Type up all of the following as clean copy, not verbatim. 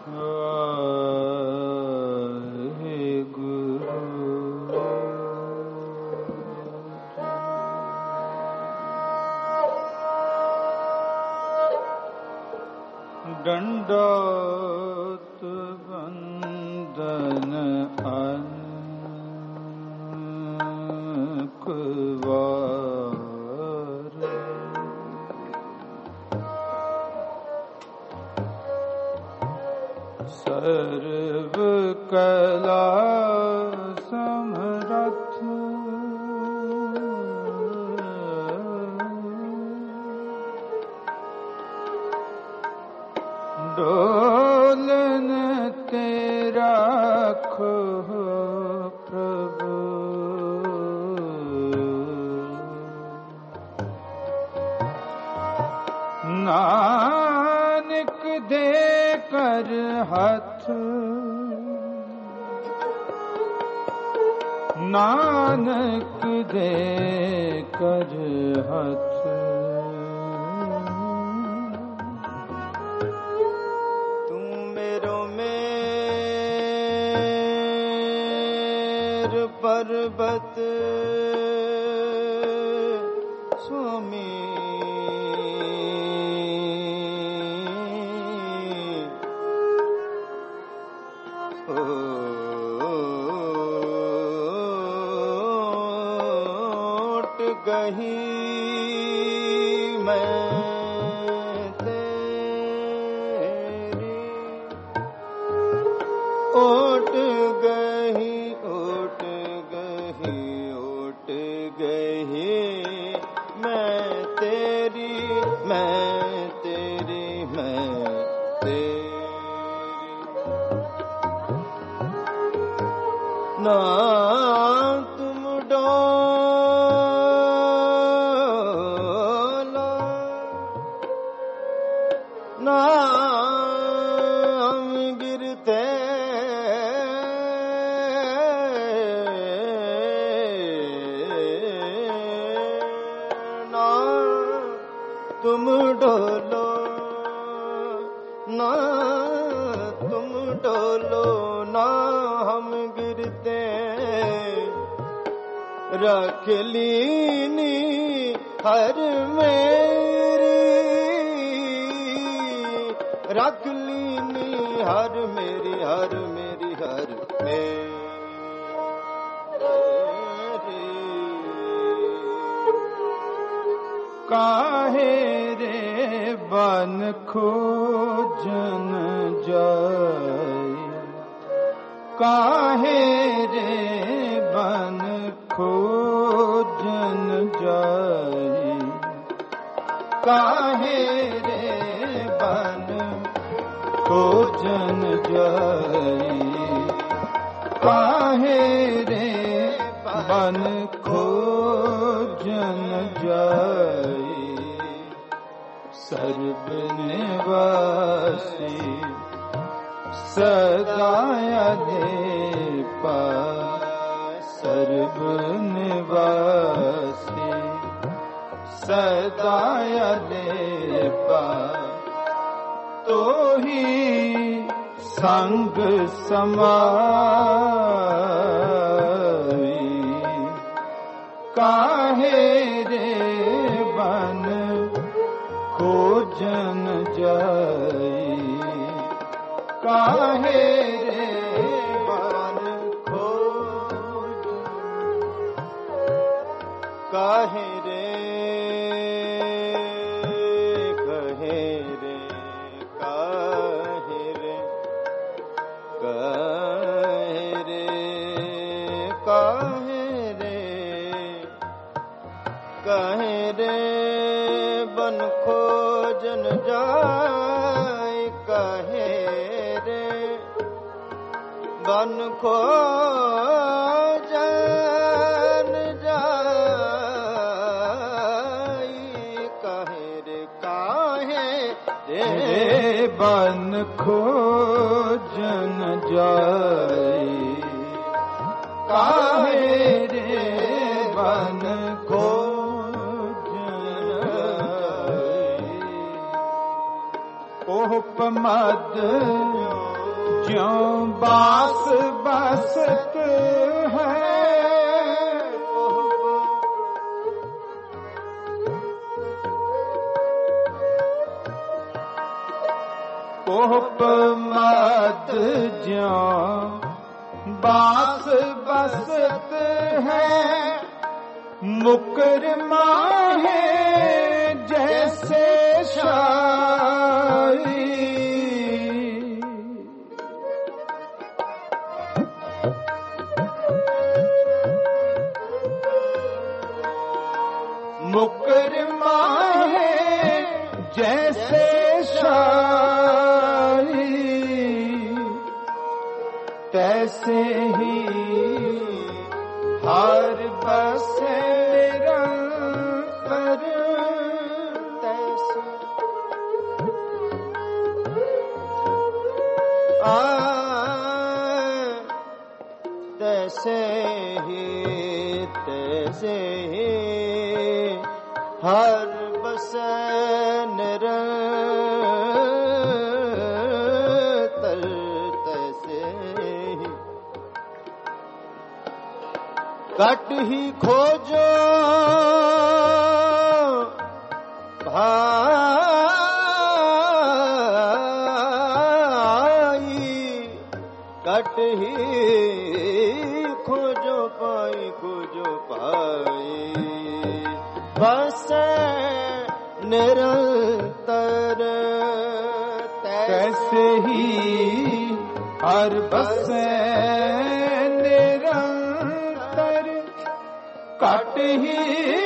दंडोत वंदन अनकवार सर्व कला समरथ डोलन तेरा खो प्रभु नानक दे कर हाथ नानक दे कर हाथ पर्वत स्वामी ओट गही मैं तेरी ओट गही ना तुम डोलो ना हम गिरते ना तुम डोलो ना तुम डोलो ना हम गिरते रख लीनी हर मेरी रख लीनी हर मेरी हर मेरी हर मेरी काहे रे बन खोजन जाए काहे रे बन खोजन जाए काहे रे बन खोजन जाए काहे रे बन खोजन जाए सर्व निवासी सदाया दे पा सर्व निवासी सदाया दे पा तो ही संग समाई काहे रे बन खोजन जाई काहे रे बन खोजन काहे रे कहे रे काहे रे काहे रे काहे रे काहे रे बन खोजन जाए काहे रे बन खोजन जाए काहे रे बन खोजन जाए काहे रे बन खोजन जाए ओह पमद ज्यों बास बसत है कोप मद ज्यों बास बसत है मुकर माहे जैसे शाही मुकर माहे जैसे शाही तैसे ही हर बसे निरंतर तैसे ही हर बसे निरंतर तैसे ही कट ही खोजो भाई कट ही खोजो पाई बस निरंतर तैसे ही हर बसे निरंतर कट ही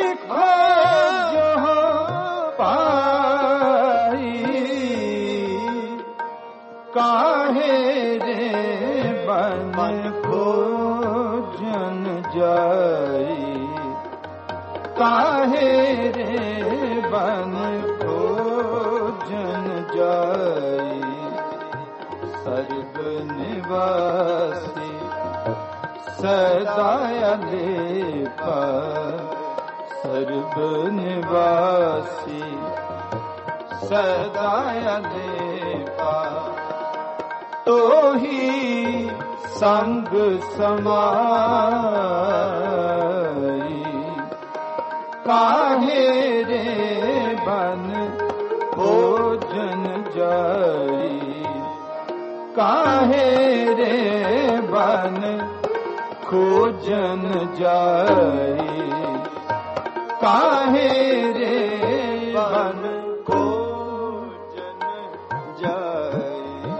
खोजो पाई काहे रे बन को जन जाई काहे रे बन को जन जाई सर्व निवासी सदाया लेपा सर्व निवासी सदाया लेपा तो ही संग समाई काहे रे बन भोजन जाई काहे रे बन खोजन जाई काहे रे बन खोजन जाई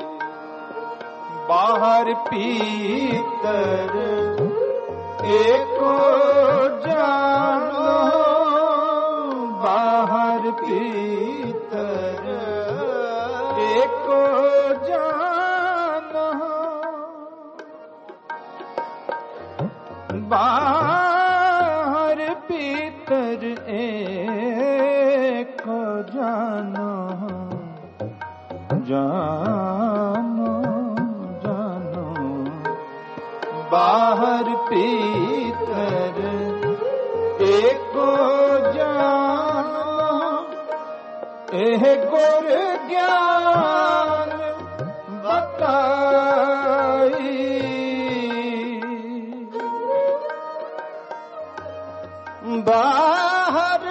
बाहर पीतर एको जानो बाहर पीतर एको जानो बाहर पीतर एको जानो जानो जानो बाहर पीतर एको जानो एह गुर ज्ञान बताई बाहर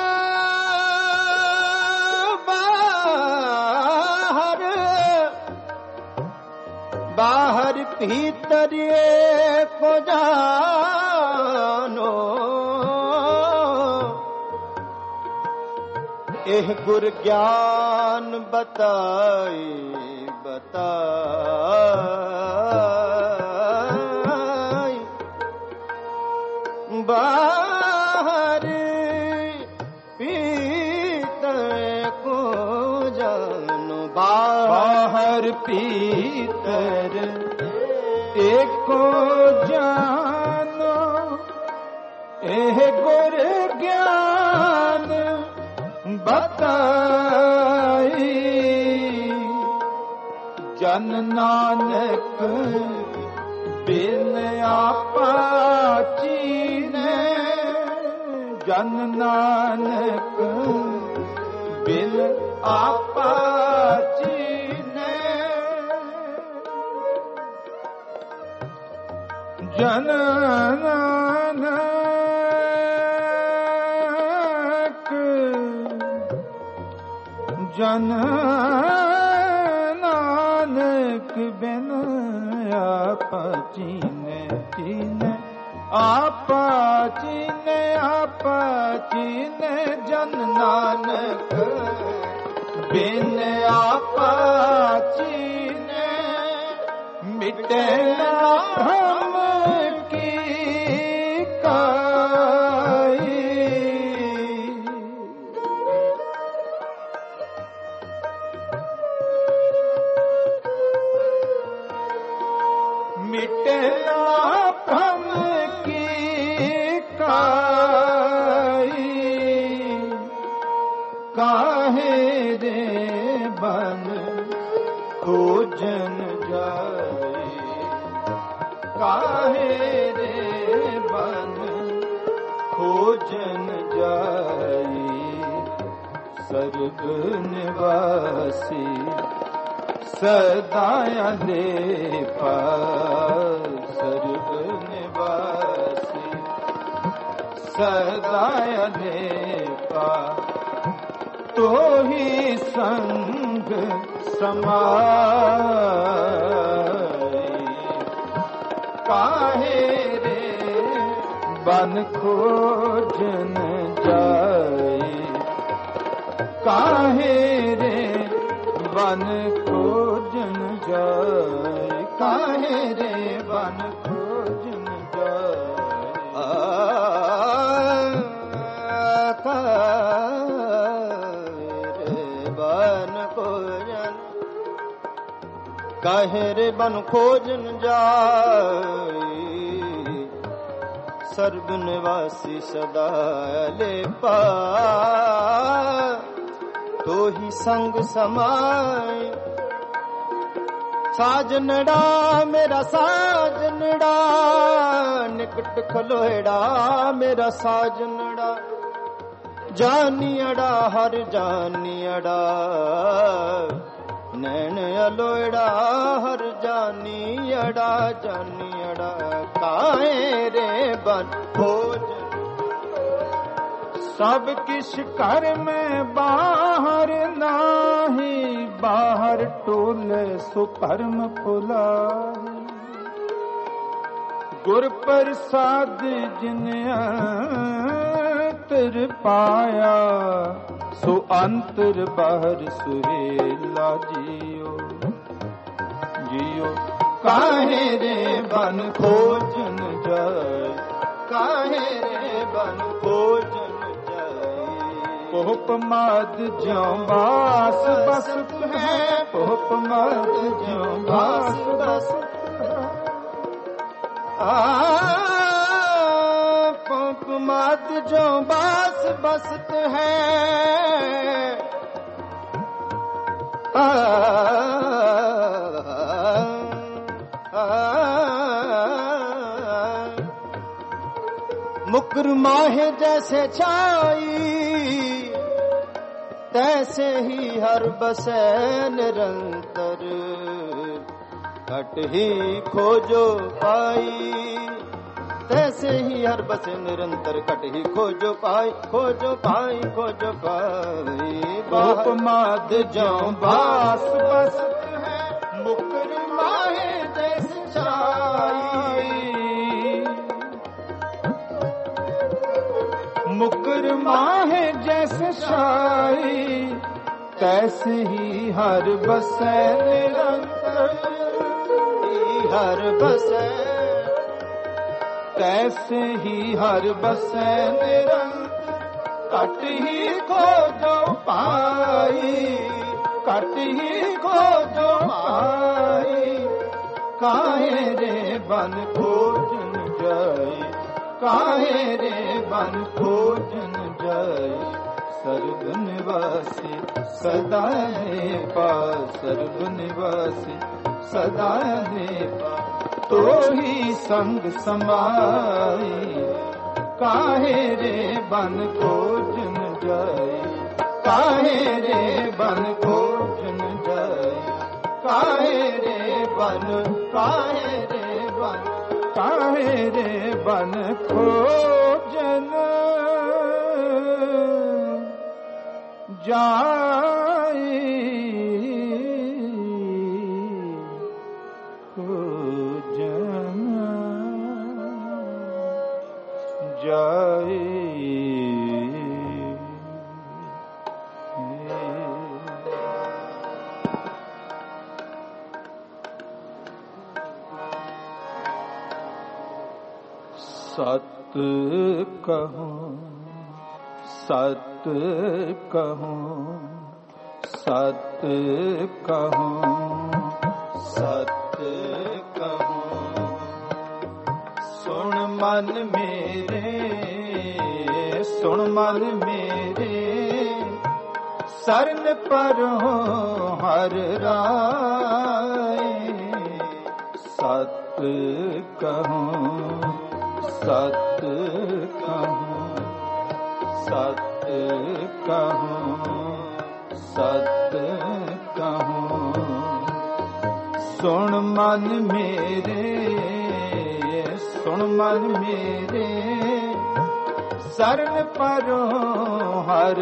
बाहर भीतर को जानो एह गुर ज्ञान बताई बाहर भीतर को जानो बाहर पीतर एको जानो एह गुर ज्ञान बताई जन नानक बिन आपा चीने जन नानक बिन आपा चीने जन नानक जन नानक बिन आपा चीने चीने आपा चीने आपा चीने जन नानक बिन आपा चीने मिटे ना भ्रम की काई मिटे ना भ्रम की काई काहे रे बन खोजन जाए काहे रे बन खोजन जाए सर्ग निवासी सदाया दे पास सर्ग निवासी सदाया दे पास तो ही संग समाए काहे रे बन खोजन जाए काहे रे बन खोजन जाए काहे रे बन खोजन काहे रे बन खोजन जाए सर्ग निवासी सदा ले पा तो ही संग समाए साजनड़ा मेरा साजनड़ा निकट खलोएड़ा मेरा साजनड़ा जानियड़ा हर जानियड़ा नैन अलोड़ा हर जानियड़ा जानियड़ा काहे रे बन खोज सब किस कर में बाहर नाही बाहर टोले सुपरम फुलाही गुर प्रसाद जिन अंतर पाया सो अंतर बाहर सुहेला जियो जियो काहे रे बन खोजन जाए काहे रे बन खोजन पोप मद ज्यों बास बसत है पोप मद ज्यों बास बसत पोप मद ज्यों बास बसत है मुकर माहे जैसे छाई तैसे ही हर बसे निरंतर घट ही खोजो पाई तैसे ही हर बसे निरंतर घट ही खोजो पाई खोजो पाई खोजो पाई पोप मद ज्यों बास बसत है मुकर माहे जैसे छाई मुकर माहे जैसे छाई तैसे ही हर बसे निरंतर हर बसे तैसे ही हर बसे निरंतर कट ही खोजो पाई कट ही खोजो पाई काहे रे बन खोजन जाए काहे रे बन खोजन जाए सर्व निवासी सदा है पास सर्व निवासी सदा है पास तो ही संग समाई काहे रे बन खोजन जाए काहे रे बन खोजन जाए काहे रे बन ਕਾਹੇ ਰੇ ਬਨ ਖੋਜਨ ਜਾਈ ਖੋਜਨ ਜਾਈ ਸਤ ਕਹੂੰ ਸਤ ਕਹੂੰ ਸਤ ਕਹੂੰ ਸਤ ਕਹੂੰ ਸੁਣ ਮਨ ਮੇਰੇ ਸੁਣ ਮਨ ਮੇਰੇ ਸਰਨ ਪਰੋਂ ਹਰ ਰਾਏ ਸਤ ਕਹੂੰ ਸਤ ਕਹੂੰ ਸਤ ਕਹੂੰ ਸਤ ਕਹੂੰ ਸੁਣ ਮਨ ਮੇਰੇ ਸੁਣ ਮਨ ਮੇਰੇ ਸਰਨ ਪਰੋਂ ਹਰ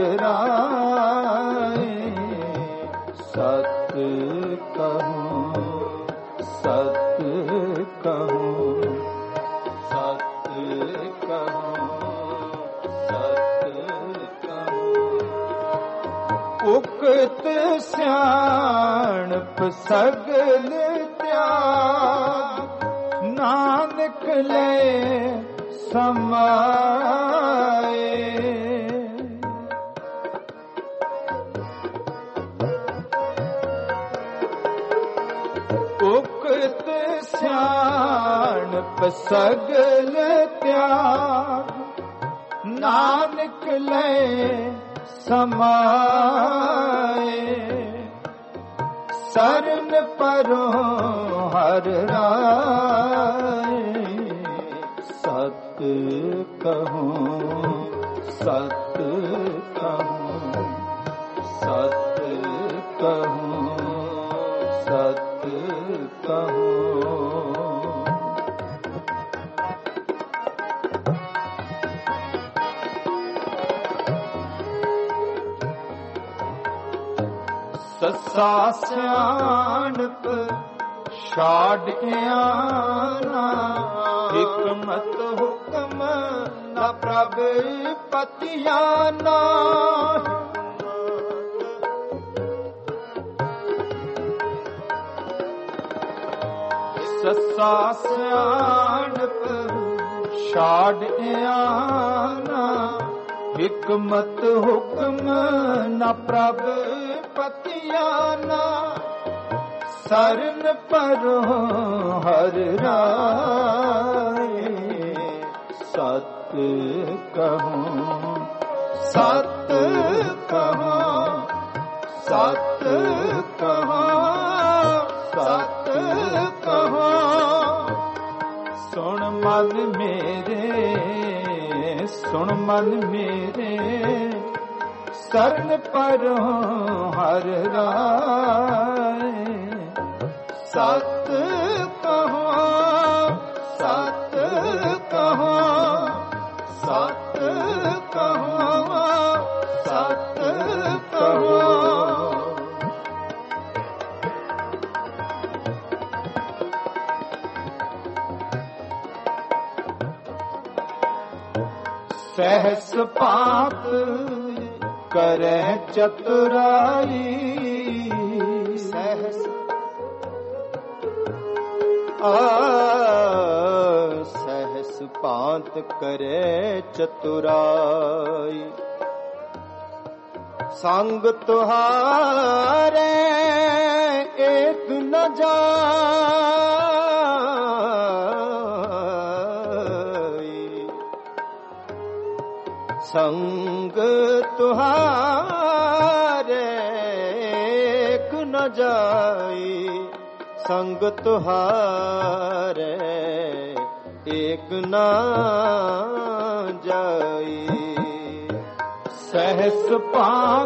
ਰਾਏ ਸਤ ਕਹੂੰ ਸਤ ਕਹੂੰ ਸਤ ਕਹੂੰ ਸਤ ਕਹੂੰ ਉਕਤ ਸਿਆਣਪ ਸਗਲ ਤਿਆਗ ਨਾਨਕ ਲੈ ਸਮਾਏ ਉਕਤ ਸਿਆਣਪ ਸਗਲ ਤਿਆਗ ਨਾਨਕ ਲੈ ਸਮਾਏ ਸਰਨ ਪਰੋਂ ਹਰ ਰਾਏ ਸਤ ਕਹੂੰ ਸਤ ਕਹੂੰ ਸਤ ਕਹੂੰ ਸਤ ਕਹੂੰ ਸੱਸਾ ਸਿਆਣਪ ਛਾੜ ਆਣਾ ਹਿਕਮਤ ਹੁਕਮ ਨਾ ਪ੍ਰਭ ਪਤਿਆਨਾ ਸੱਸਾ ਸਿਆਣਪ ਛਾੜ ਆਣਾ ਹਿਕਮਤ ਹੁਕਮ ਨਾ ਪ੍ਰਭ ਪਤਿਆਨਾ ਸਰਨ ਪਰੋਂ ਹਰ ਰਾਏ ਸਤ ਕਹੂੰ ਸਤ ਕਹੂੰ ਸਤ ਕਹੂੰ ਸਤ ਕਹੂੰ ਸੁਣ ਮਨ ਮੇਰੇ ਸੁਣ ਮਨ ਮੇਰੇ ਸਰਨ ਪਰੋਂ ਹਰ ਰਾਏ ਸਤ ਕਹੂੰ ਸਤ ਕਹੂੰ ਸਤ ਕਹੂੰ ਸਤ ਕਹੂੰ ਸਹਿਸ ਪਾਤ ਕਰੈ ਚਤੁਰਾਈ ਸਹਿਸ ਸਹਿਸ ਪਾਤ ਕਰੈ ਚਤੁਰਾਈ ਸੰਗ ਤੁਹਾਰੇ ਏਕ ਨ ਜਾਈ ਸੰਗ ਤੁਹਾਰੇ ਏਕ ਨ ਜਾਈ ਸੰਗ ਤੁਹਾਰੇ ਏਕ ਨਾ ਜਾਈ ਸਹਿਸ ਪਾਤ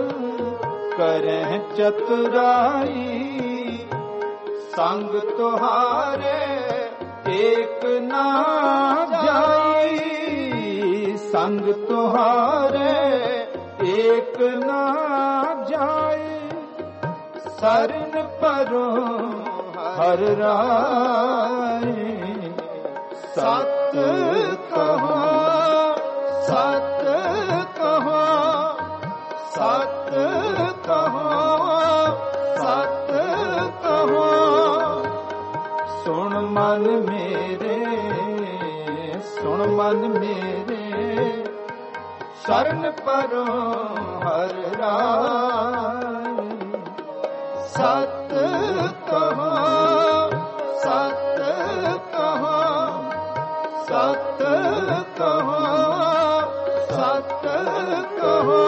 ਕਰੈ ਚਤੁਰਾਈ ਸੰਗ ਤੁਹਾਰੇ एक ना जाई संग तुहारे एक ना जाए सरन परो हर राय सत कहो सत कहो सत कहो सत कहो सुन मन मेरे सुन मन मेरे शरण परो हर राय सत कहो सत कहो सत कहो सत कहो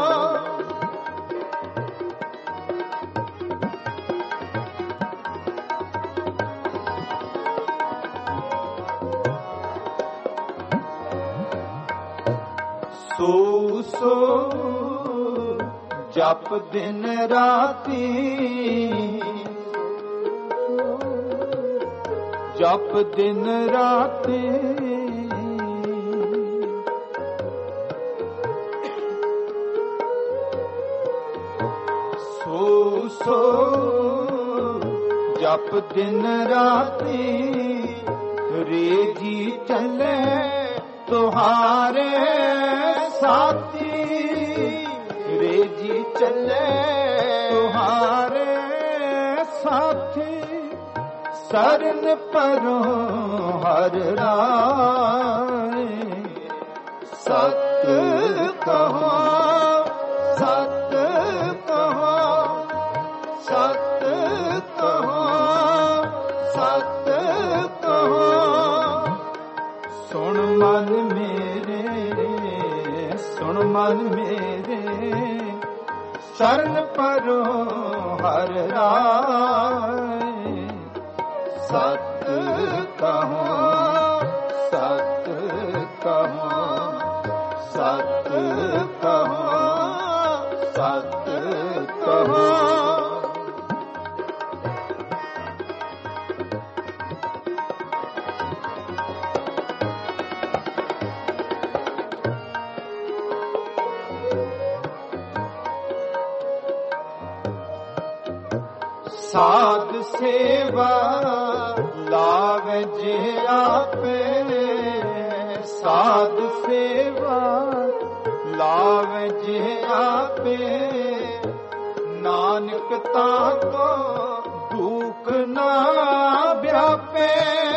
सो जप दिन राती जप दिन राती सो जप दिन राती रे जी चले तुहारे साथी रे जी चले तुहारे साथी सरन परो हर राय सत कहो सत कहो सत कहो सत कहो सुन मन मेरे सुन मन मेरे शरण परो हर राय सत कहो सत कहो सत कहो सत कहो साध सेवा लावे जे आपे साध सेवा लावे जे आपे नानक ताको दुख ना व्यापे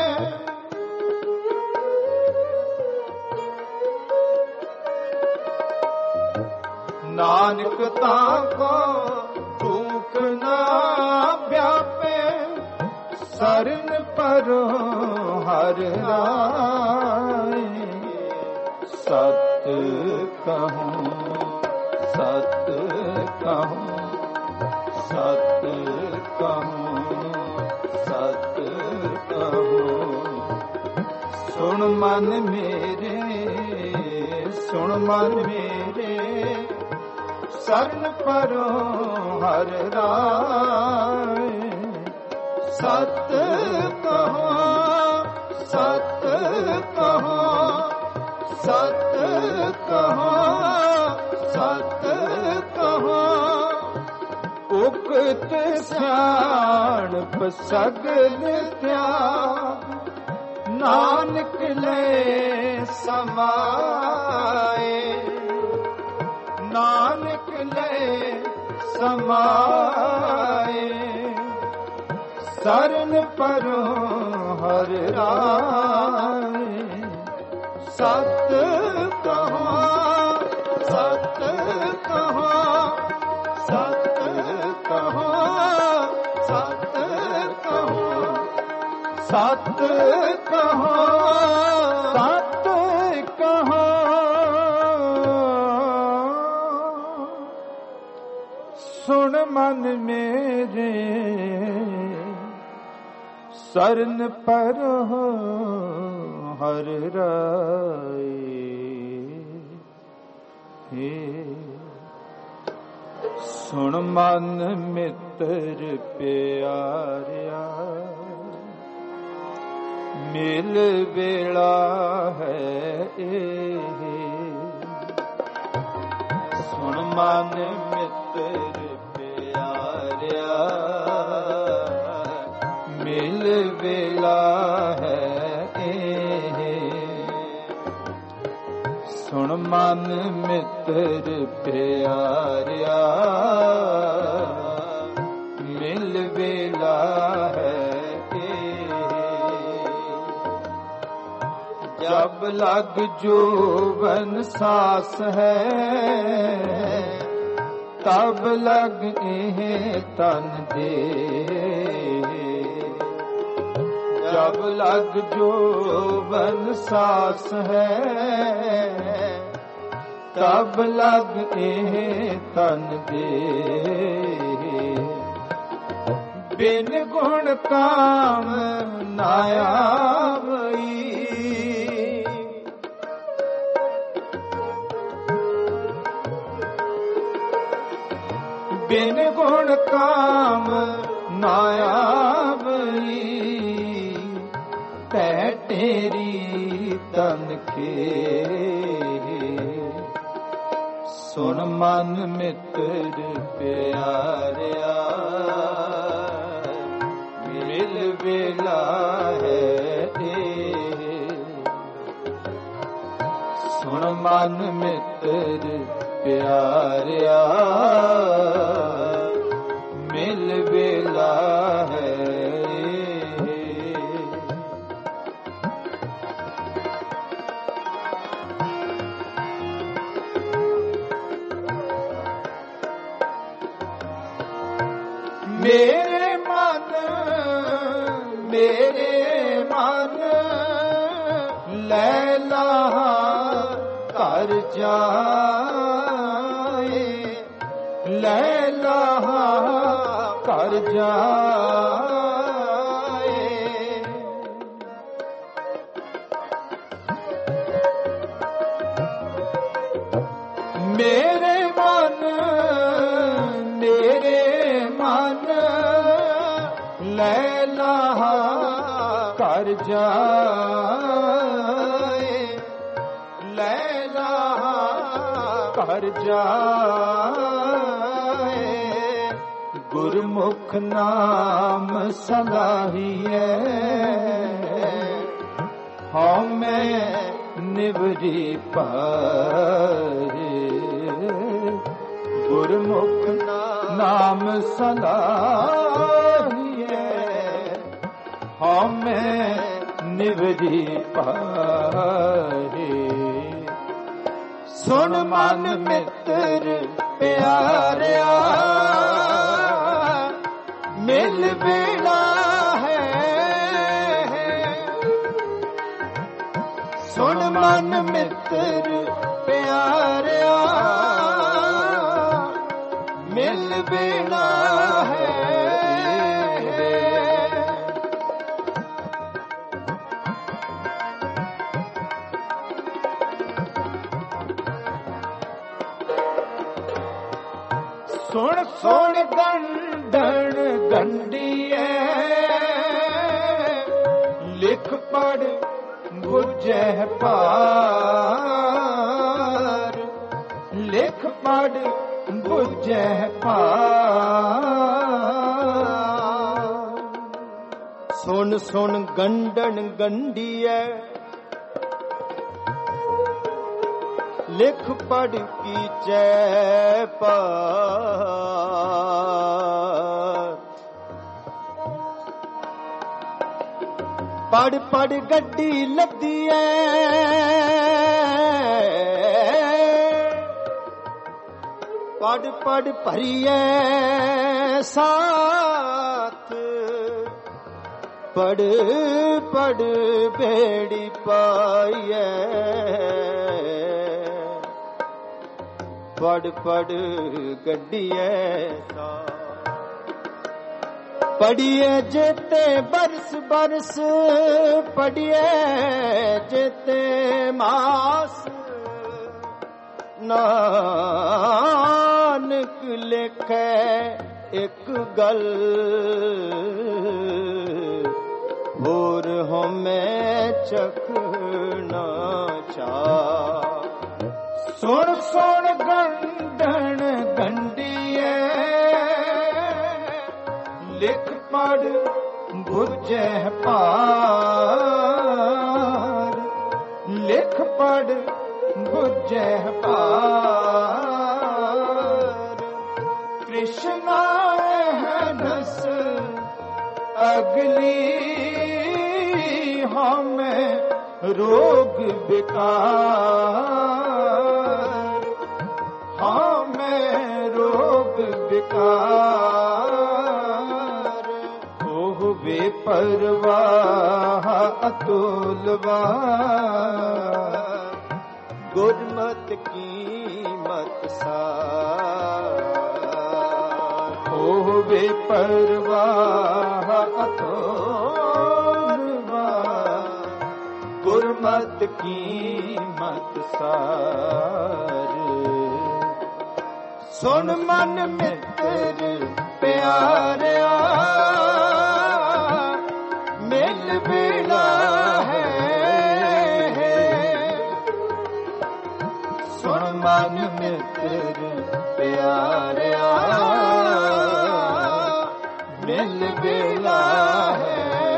नानक ताको दुख ना व्यापे सरन परो हर राय सत कहूँ सत कहूँ सत कहूँ सत कहूँ सुन मन मेरे सुन मन मेरे शरण परो हर राय सत कहो सत कहो सत कहो सत कहो उक्त सियाणप सगल त्याग नानक ले समाए नानक ले समाए सरन परो हर राय सत कहो सत कहो सत कहो सत कहो सत कहो सत कहो सुन मन मेरे सरन परो हर राय हे सुन मन मित्र प्यारिया ਮੇਲ ਵੇਲਾ ਹੈ ਇਹ, ਸੁਣ ਮਨ ਮਿੱਤਰ ਪਿਆਰਿਆ, ਮੇਲ ਵੇਲਾ ਹੈ ਇਹ, ਸੁਣ ਮਨ ਮਿੱਤਰ ਪਿਆਰਿਆ, ਮਿਲ ਵੇਲਾ ਹੈ ਇਹ, ਜਬ ਲਗ ਜੋਵਨ ਸਾਸ ਹੈ, ਤਬ ਲਗ ਇਹ ਤਨ ਦੇ, ਜਬ ਲਗ ਜੋਵਨ ਸਾਸ ਹੈ, ਤਬ ਲਗ ਇਹ ਤਨ ਦੇ, ਬਿਨ ਗੁਣ ਕਾਮ ਨਾ ਆਵਈ, ਬਿਨ ਗੁਣ ਕਾਮ ਨਾ ਆਵਈ, ਤੈ ਤੇਰੀ ਤਨ ਕੇ, ਸੁਣ ਮਨ ਮਿੱਤਰ ਪਿਆਰਿਆ, ਮਿਲ ਵੇਲਾ ਹੈ ਇਹ, ਸੁਣ ਮਨ ਮਿੱਤਰ ਪਿਆਰਿਆ, ਮਿਲ ਵੇਲਾ ਹੈ ਮੇਰੇ ਮਨ, ਮੇਰੇ ਮਨ ਲੈ ਲਾ ਘਰ ਜਾਏ, ਲੈ ਲਾ ਘਰ ਜਾਏ, ਮੇਰੇ ਮਨ, ਮੇਰੇ ਮਨ ਲੈ ਲਾ ਘਰ ਜਾਏ, ਲੈ ਲਾ ਘਰ ਜਾਏ, ਗੁਰਮੁਖ ਨਾਮ ਸਲਾਹੀਐ, ਹਉ ਮੈਂ ਨਿਵਰੀ ਪਾਰੇ, ਗੁਰਮੁਖ ਨਾਮ ਸਲਾਹੀਐ, ਹਉ ਮੈਂ ਨਿਵਰੀ ਪਾਰੇ, ਸੁਣ ਮਨ ਮਿੱਤਰ ਪਿਆਰਿਆ, ਮਿਲ ਵੇਲਾ ਹੈ, ਸੁਣ ਮਨ ਮਿੱਤਰ ਪਿਆਰਿਆ, ਮਿਲ ਵੇਲਾ ਹੈ, ਸੁਣ ਸੁਣ ਗੰਢਣ ਗੰਢੀਐ, ਲਿਖ ਪੜ ਬੁਝੈ ਭਾਰ, ਲਿਖ ਪੜ ਬੁਝੈ ਭਾਰ, ਸੁਣ ਸੁਣ ਗੰਢਣ ਗੰਢੀਐ, ਲਿਖ ਪੜ ਕੀਚੈ ਪਾਰ, ਪੜ ਪੜ ਗੱਡੀ ਲੱਦੀ ਐ, ਪੜ ਪੜ ਭਰੀਐ ਸਾਥ, ਪੜ ਪੜ ਬੇੜੀ ਪਾਈਐ, ਪੜ ਪੜ ਗੱਡੀਐ ਸਾਥ, ਪੜੀਏ ਜੇਤੇ ਬਰਸ ਬਰਸ, ਪੜੀਏ ਜੇਤੇ ਮਾਸ, ਨਾਨਕ ਲਿਖੈ ਇੱਕ ਗੱਲ, ਹੋਰ ਹਉਮੈ ਚਖਣਾ ਚਾ। ਸੁਣ ਸੁਣ ਗੰਢਣ ਗੰਢੀਏ, ਲਿਖ ਪੜ ਬੁਝੈ ਭਾਰ, ਲਿਖ ਪੜ ਬੁਝੈ ਭਾਰ। ਕ੍ਰਿਸ਼ਨਾ ਹੈ ਨਸ ਅਗਲੀ, ਹਮੇ ਰੋਗ ਵਿਕਾਰ, ਹਮੇ ਰੋਗ ਵਿਕਾਰ। ਉਹ ਬੇਪਰਵਾਹ ਅਤੁਲਵਾਰ, ਗੁਰਮਤ ਕੀਮਤ ਸਾਰ। ਉਹ ਬੇਪਰਵਾਹ ਅਤੁਲਵਾਰ, ਗੁਰਮਤ ਕੀਮਤ ਸਾਰ। ਸੁਣ ਮਨ ਮਿੱਤਰ ਪਿਆਰਿਆ, ਮਿਲ ਵੇਲਾ ਹੈ। ਸੁਣ ਮਨ ਮਿੱਤਰ ਪਿਆਰਿਆ, ਮਿਲ ਵੇਲਾ ਹੈ।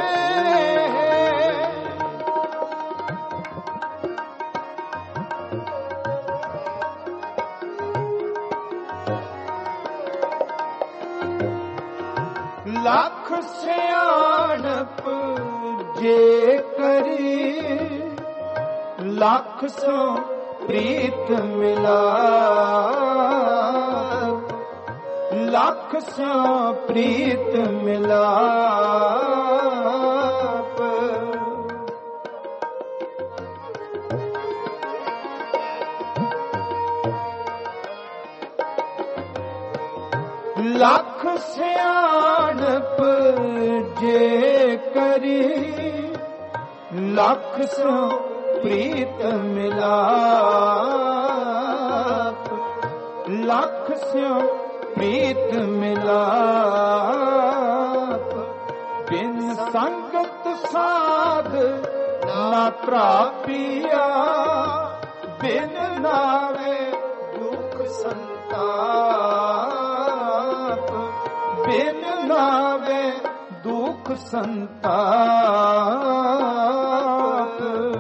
ਲੱਖ ਸਿਆਣਪ ਜੇ ਕਰੀ, ਲੱਖ ਸੋ ਪ੍ਰੀਤ ਮਿਲਾਪ, ਲੱਖ ਸੋ ਪ੍ਰੀਤ ਮਿਲਾਪ। ਲੱਖ ਸਿਆਣਪ ਜੇ ਕਰੀ, ਲੱਖ ਸੋ ਪ੍ਰੀਤ ਮਿਲਾਪ, ਲੱਖ ਸੋ ਪ੍ਰੀਤ ਮਿਲਾਪ। ਬਿਨ ਸੰਗਤ ਸਾਧ ਨਾ ਪ੍ਰਾਪੀਆ, ਬਿਨ ਨਾਵੇ ਦੁਖ ਸੰਤਾਪ, ਬਿਨ ਨਾਵੇ ਦੁਖ ਸੰਤਾਪ।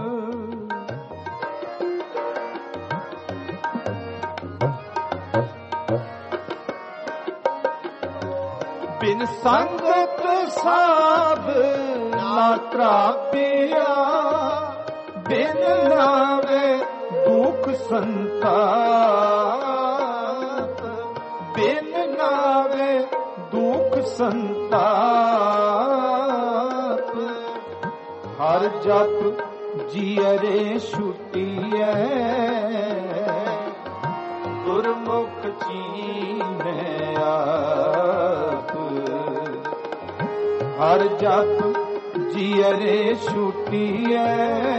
ਬਿਨ ਸੰਗਤ ਸਾਧ ਨਾ ਪ੍ਰਾਪਿਆ, ਬਿਨ ਨਾਵੇ ਦੁਖ ਸੰਤਾਪ, ਬਿਨ ਨਾਵੇ ਦੁਖ ਸੰਤਾਪ। ਹਰ ਜਪ ਜੀਅਰੇ ਛੁਟੀਐ, ਗੁਰਮੁਖ ਚੀਨੈ ਆਪ। ਹਰ ਜਪ ਜੀਅਰੇ ਛੁਟੀਐ,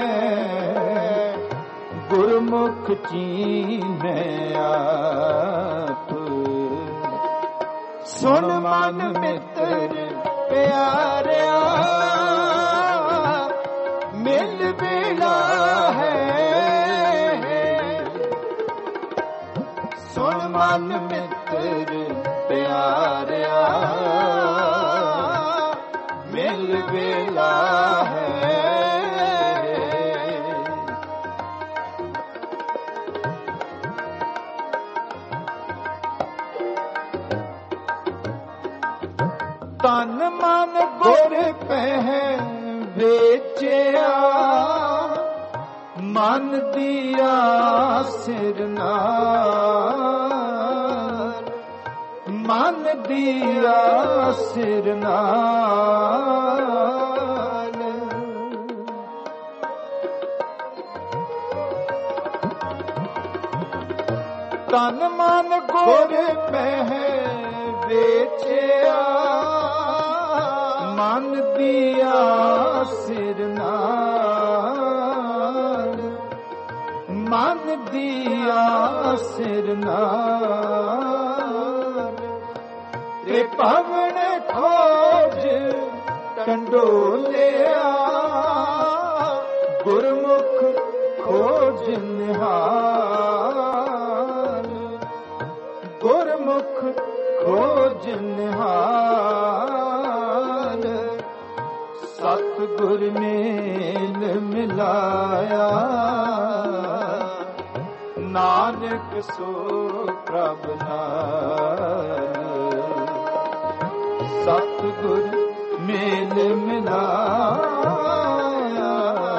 ਗੁਰਮੁਖ ਚੀਨੈ ਆਪ। ਸੁਣ ਮਨ ਮਿੱਤਰ ਪਿਆਰਿਆ, ਮਿਲ ਵੇਲਾ ਹੈ। ਸੁਣ ਮਨ ਮਿੱਤਰ ਪਿਆਰਿਆ, ਮਿਲ ਵੇਲਾ ਹੈ। ਤਨ ਮਨ ਗੁਰ ਪਹਿ ਵੇਚਿਆ, ਮਨ ਦੀਆ ਸਿਰ ਨਾਲ, ਮਨ ਦੀਆ ਸਿਰ ਨਾਲ। ਤਨ ਮਨ ਗੁਰ ਪਹਿ ਵੇਚਿਆ, ਮਨ ਦੀਆ ਸਿਰ ਨਾਲ, ਮਨ ਦੀਆ ਸਿਰ ਨਾਲ। ਤੇ ਪਵਨ ਖੋਜ ਟੰਡੋਲਿਆ, खोज निहाल, गुरमुख खोज निहाल, सतगुर मेल मिलाया, नानक सो प्रभ नाल। सतगुर मेल मिलाया,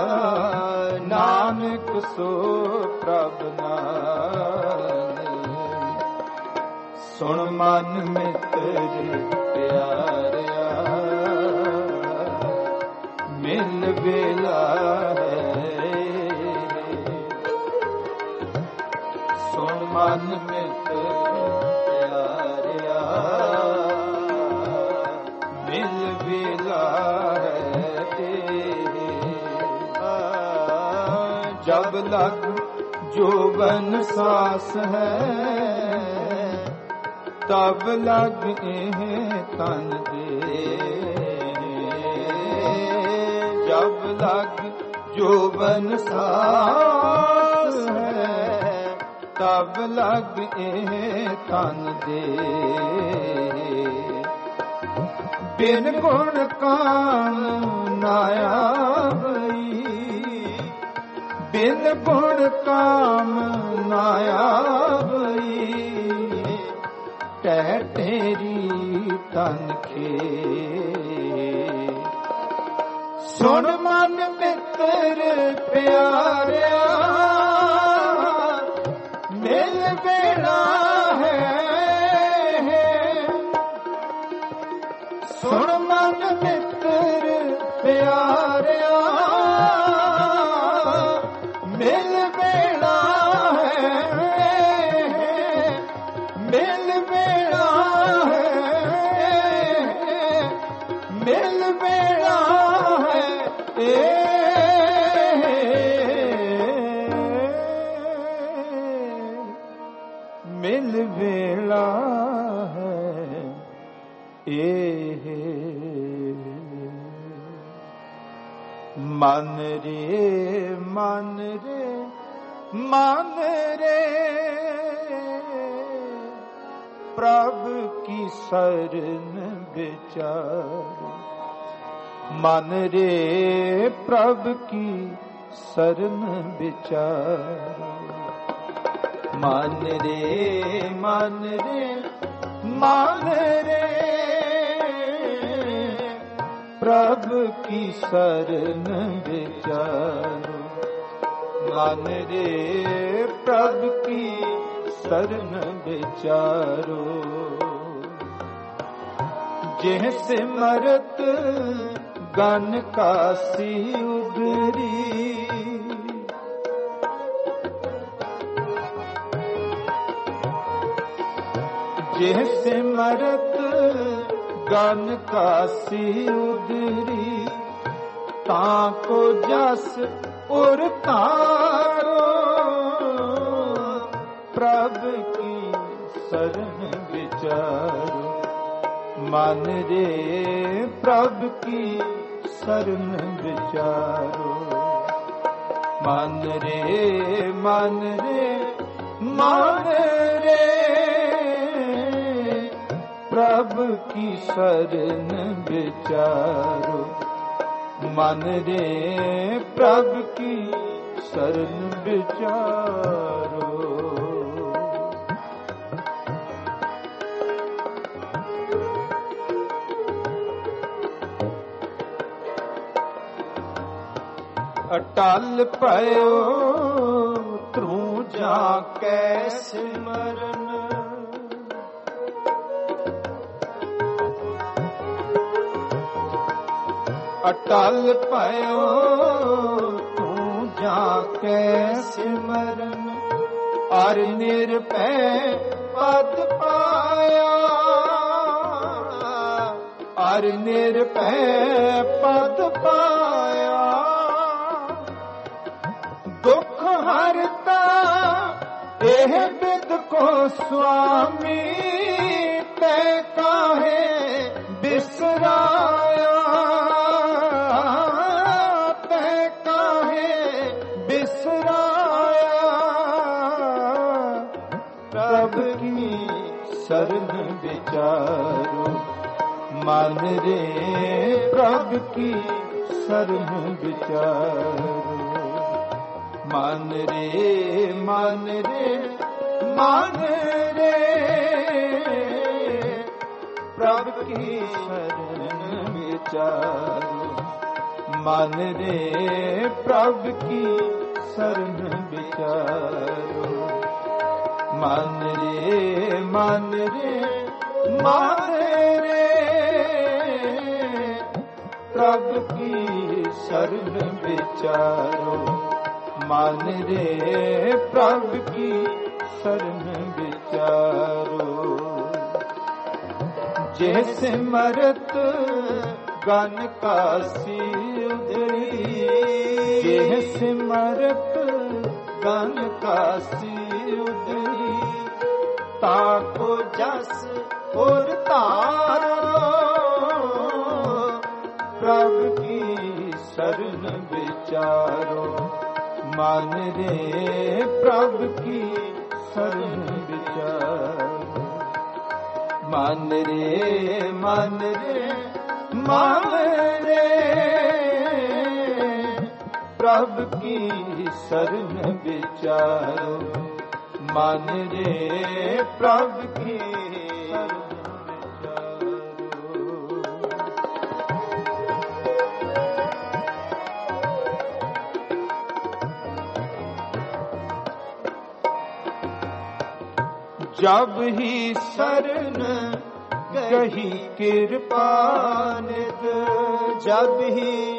नानक सो प्रभ नाल। सुन मन मित्र प्यारिया, मिल बेला है। सुन मन मित्र प्यारिया, मिल बेला है। जब लग जोबन सास है, तब लग तन दे। जब लग जोबन सास है, तब लग तन दे। बिन गुण काम नाया भई, बिन गुण काम नाया भई। तेरी तन के सुन मन मित्र प्यारिया, मिल बेला है। सुन मन मित्र प्यारिया, मिल बेला है। मिल बेला है, मिल बेला है। मिल बेला है। मन रे मन रे मन रे, प्रभु की शरण विचार। मन रे प्रभु की शरण विचार। मन रे मन रे मन रे, प्रभु की शरण विचारो। मन रे प्रभु की शरण विचारो। जिह सिमरत गन कासी उगरी, जिह सिमरत गन कासी उगरी। ताको जस उर तारो, प्रभु की शरण विचारो। मन रे प्रभु की शरण विचारो। मन रे मन रे मन रे, प्रभु की शरण विचारो। मन रे प्रभु की शरण विचारो। अटल पयो तू जाके सिमरन, अटल पयो तू जाके सिमरन। अर निरभय पद पाया, अर निरभय पद पाया। दुख हरता एह बिद को स्वामी, ते काहे बिसराया। ते काहे बिसराया। विचारो, मान रे प्रभु की शरण विचारो। मान रे मान रे मान रे प्रभु की शरण विचारो, मान रे प्रभु की शरण विचारो। मान रे मान रे मान रे प्रभु की शरण विचारो, मान रे प्रभु की शरण विचारो। जैसे मरत गन कासी उधरी, जैसे मरत गन कासी उधरी, ताको जस और तारो प्रभु की शरण विचारो, मान रे प्रभु की शरण विचारो। मान रे मान रे मान रे प्रभु की शरण विचारो, मान रे प्रभु की शरण विचारो। जब ही शरण गही कृपा निध, जब ही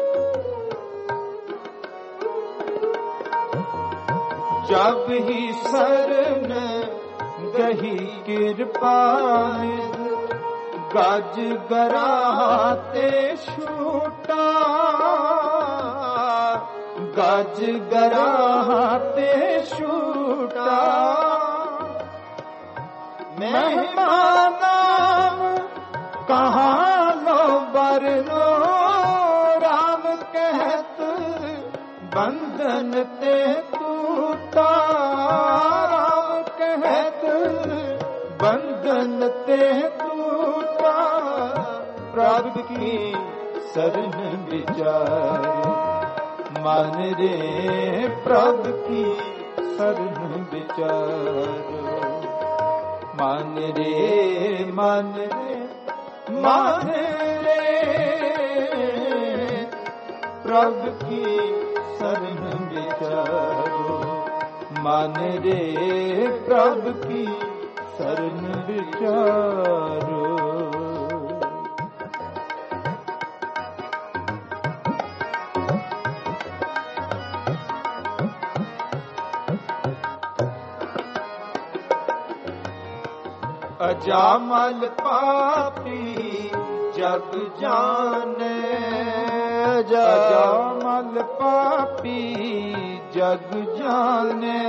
शरण गही कृपा निध, गज गराते छूटा, गज गराते छूटा। मेहमानाम कहाँ लो बरनो, राम कहत बंधन ते टूटा, राम कहत बंधन ते टूटा। प्रभु की शरण विचारो, मान रे प्रभु की शरण विचारो। मान रे मान रे मान रे प्रभु की शरण विचारो, मान रे प्रभु की शरण विचारो। अजामल पापी जग जाने, अजामल पापी जग जाने,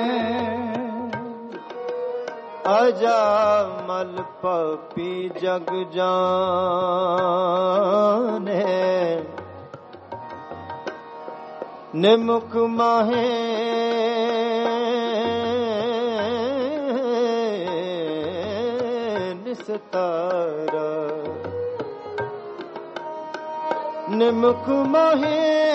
अजामल पापी जग जाने। निमुख माहे निस्तारा, निमुख माहे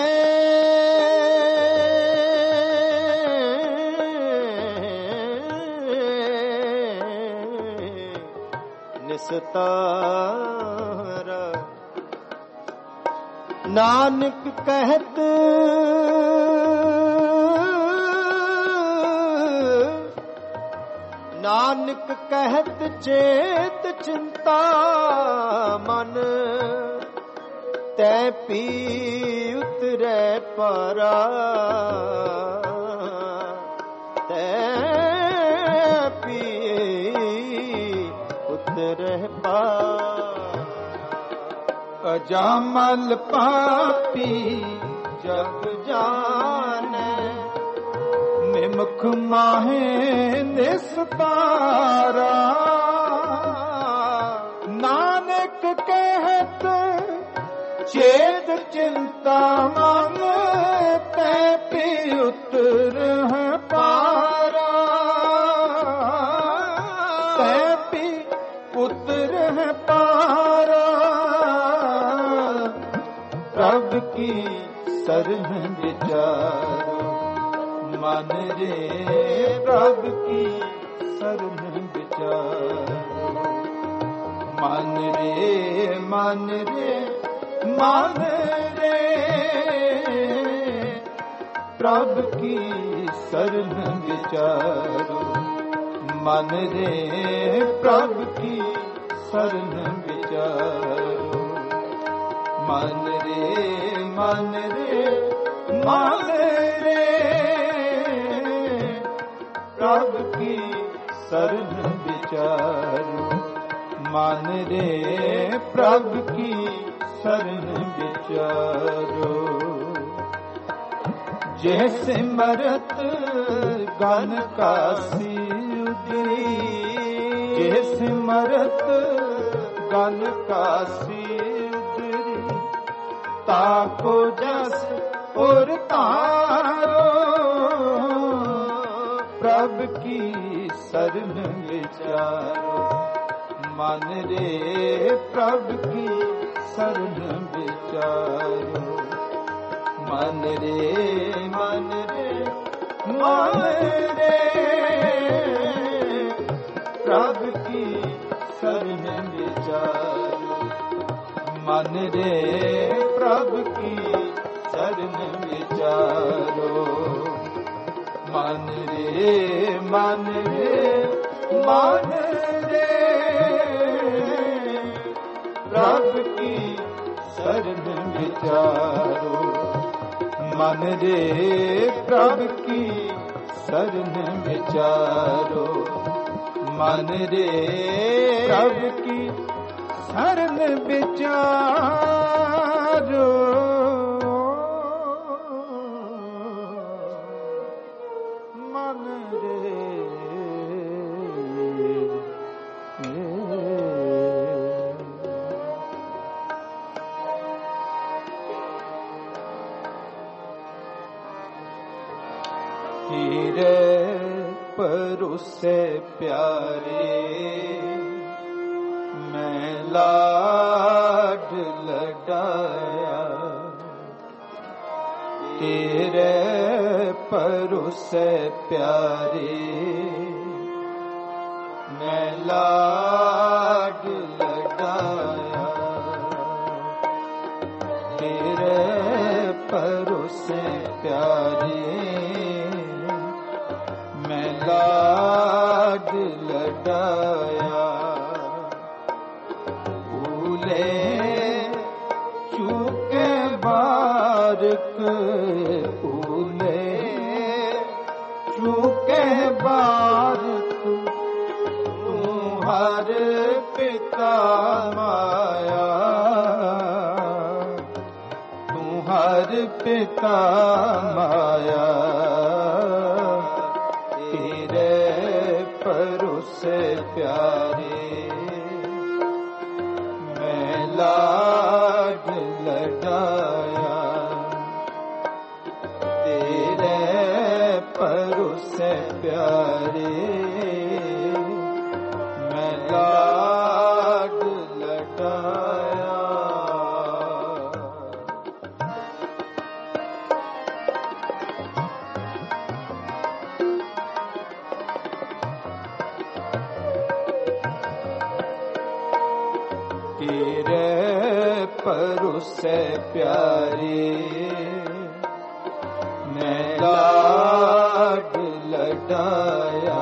निस्तारा। नानक कहत नानक कहत चेत चिंता मन, तै पी उतरे पारा, तै पी उतरे पारा। अजामल पापी जग जाने, निमुख माहे निस्तारा। नानक कहत चेत चिंता मन, तै पी उतर पारा, तै पी उतर प्रभु की शरण विचारो, मन रे प्रभु की शरण विचारो, मन रे मन रे मन रे प्रभु की शरण विचारो, मन रे प्रभु की शरण विचारो, मन रे मन रे मन रे प्रभु की शरण विचारो, मन रे प्रभु की शरण विचारो। जैसे मरत गन कासी उदरी, जैसे मरत गन कासी उदरी, ताको जस और तारो, प्रभु की शरण विचारो, मन रे प्रभु की शरण विचारो, मन रे मन रे मन रे प्रभु की शरण विचारो, मन रे प्रभु की शरण विचारो, मन रे मन रे मन रे प्रभु की शरण विचारो, मन रे प्रभु की शरण विचारो, मन रे प्रभु की शरण विचारो, मन रे तेरे परुसे प्यारे मैं लाड लडाया, तेरे परुसे प्यारे मैं लाड लडाया, तेरे परुसे प्यारे मैं लाड लडाया, भूले चूके बारक, भूले चूके बारक, तू हर पिता माया, तू हर पिता माया, परुसे प्यारे मैं लाड लडाया, तेरे परुसे प्यारे मैं लाड लडाया। तेरे परुसे प्यारे मैं लाड लडाया,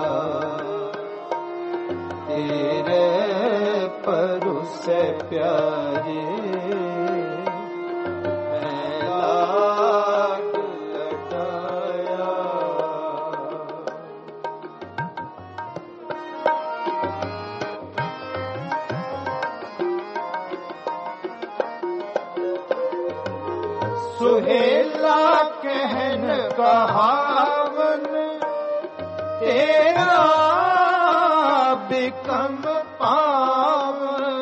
तेरे परुसे प्यारे मैं लाड लडाया। सुहेला कहन कहावन तेरा बिकम पावन,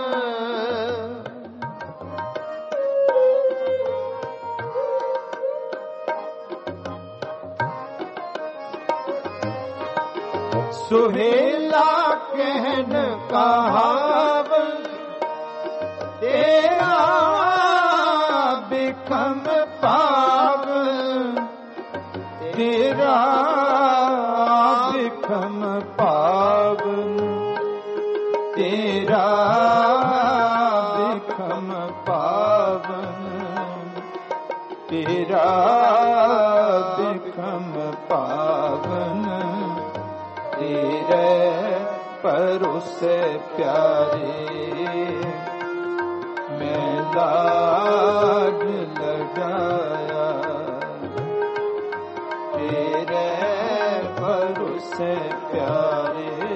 सुहेला कहन कहावन तेरा बिखम पावन तेरा बिखम पावन तेरा बिखम पावन तेरा बिखम पावन तेरे परोसे प्यारे मैं लाड लगाया तेरे परोसे प्यारे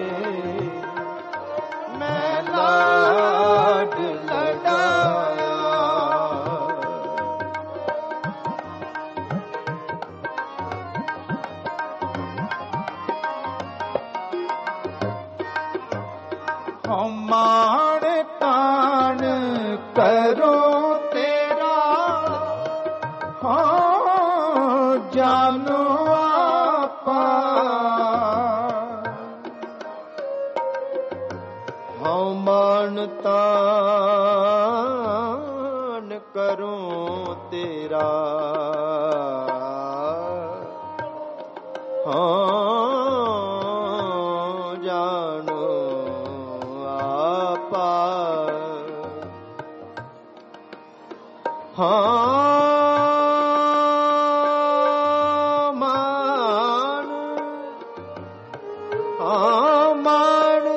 मैं लाड लगाया मान तान करो तेरा हाँ जानो आपा हाँ मान तान करो तेरा हाँ मान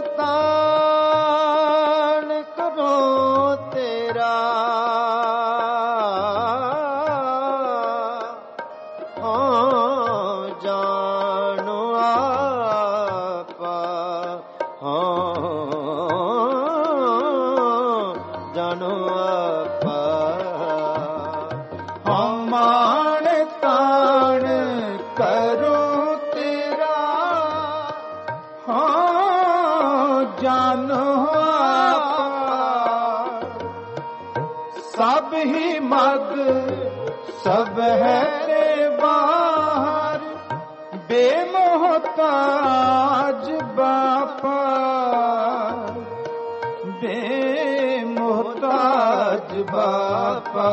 तान करो तेरा जानो आपा जानो आपा मान तान करो तेरा जानो सब ही मग सब है रे बाहर बेमोहताज बापा बेमोहताज बापा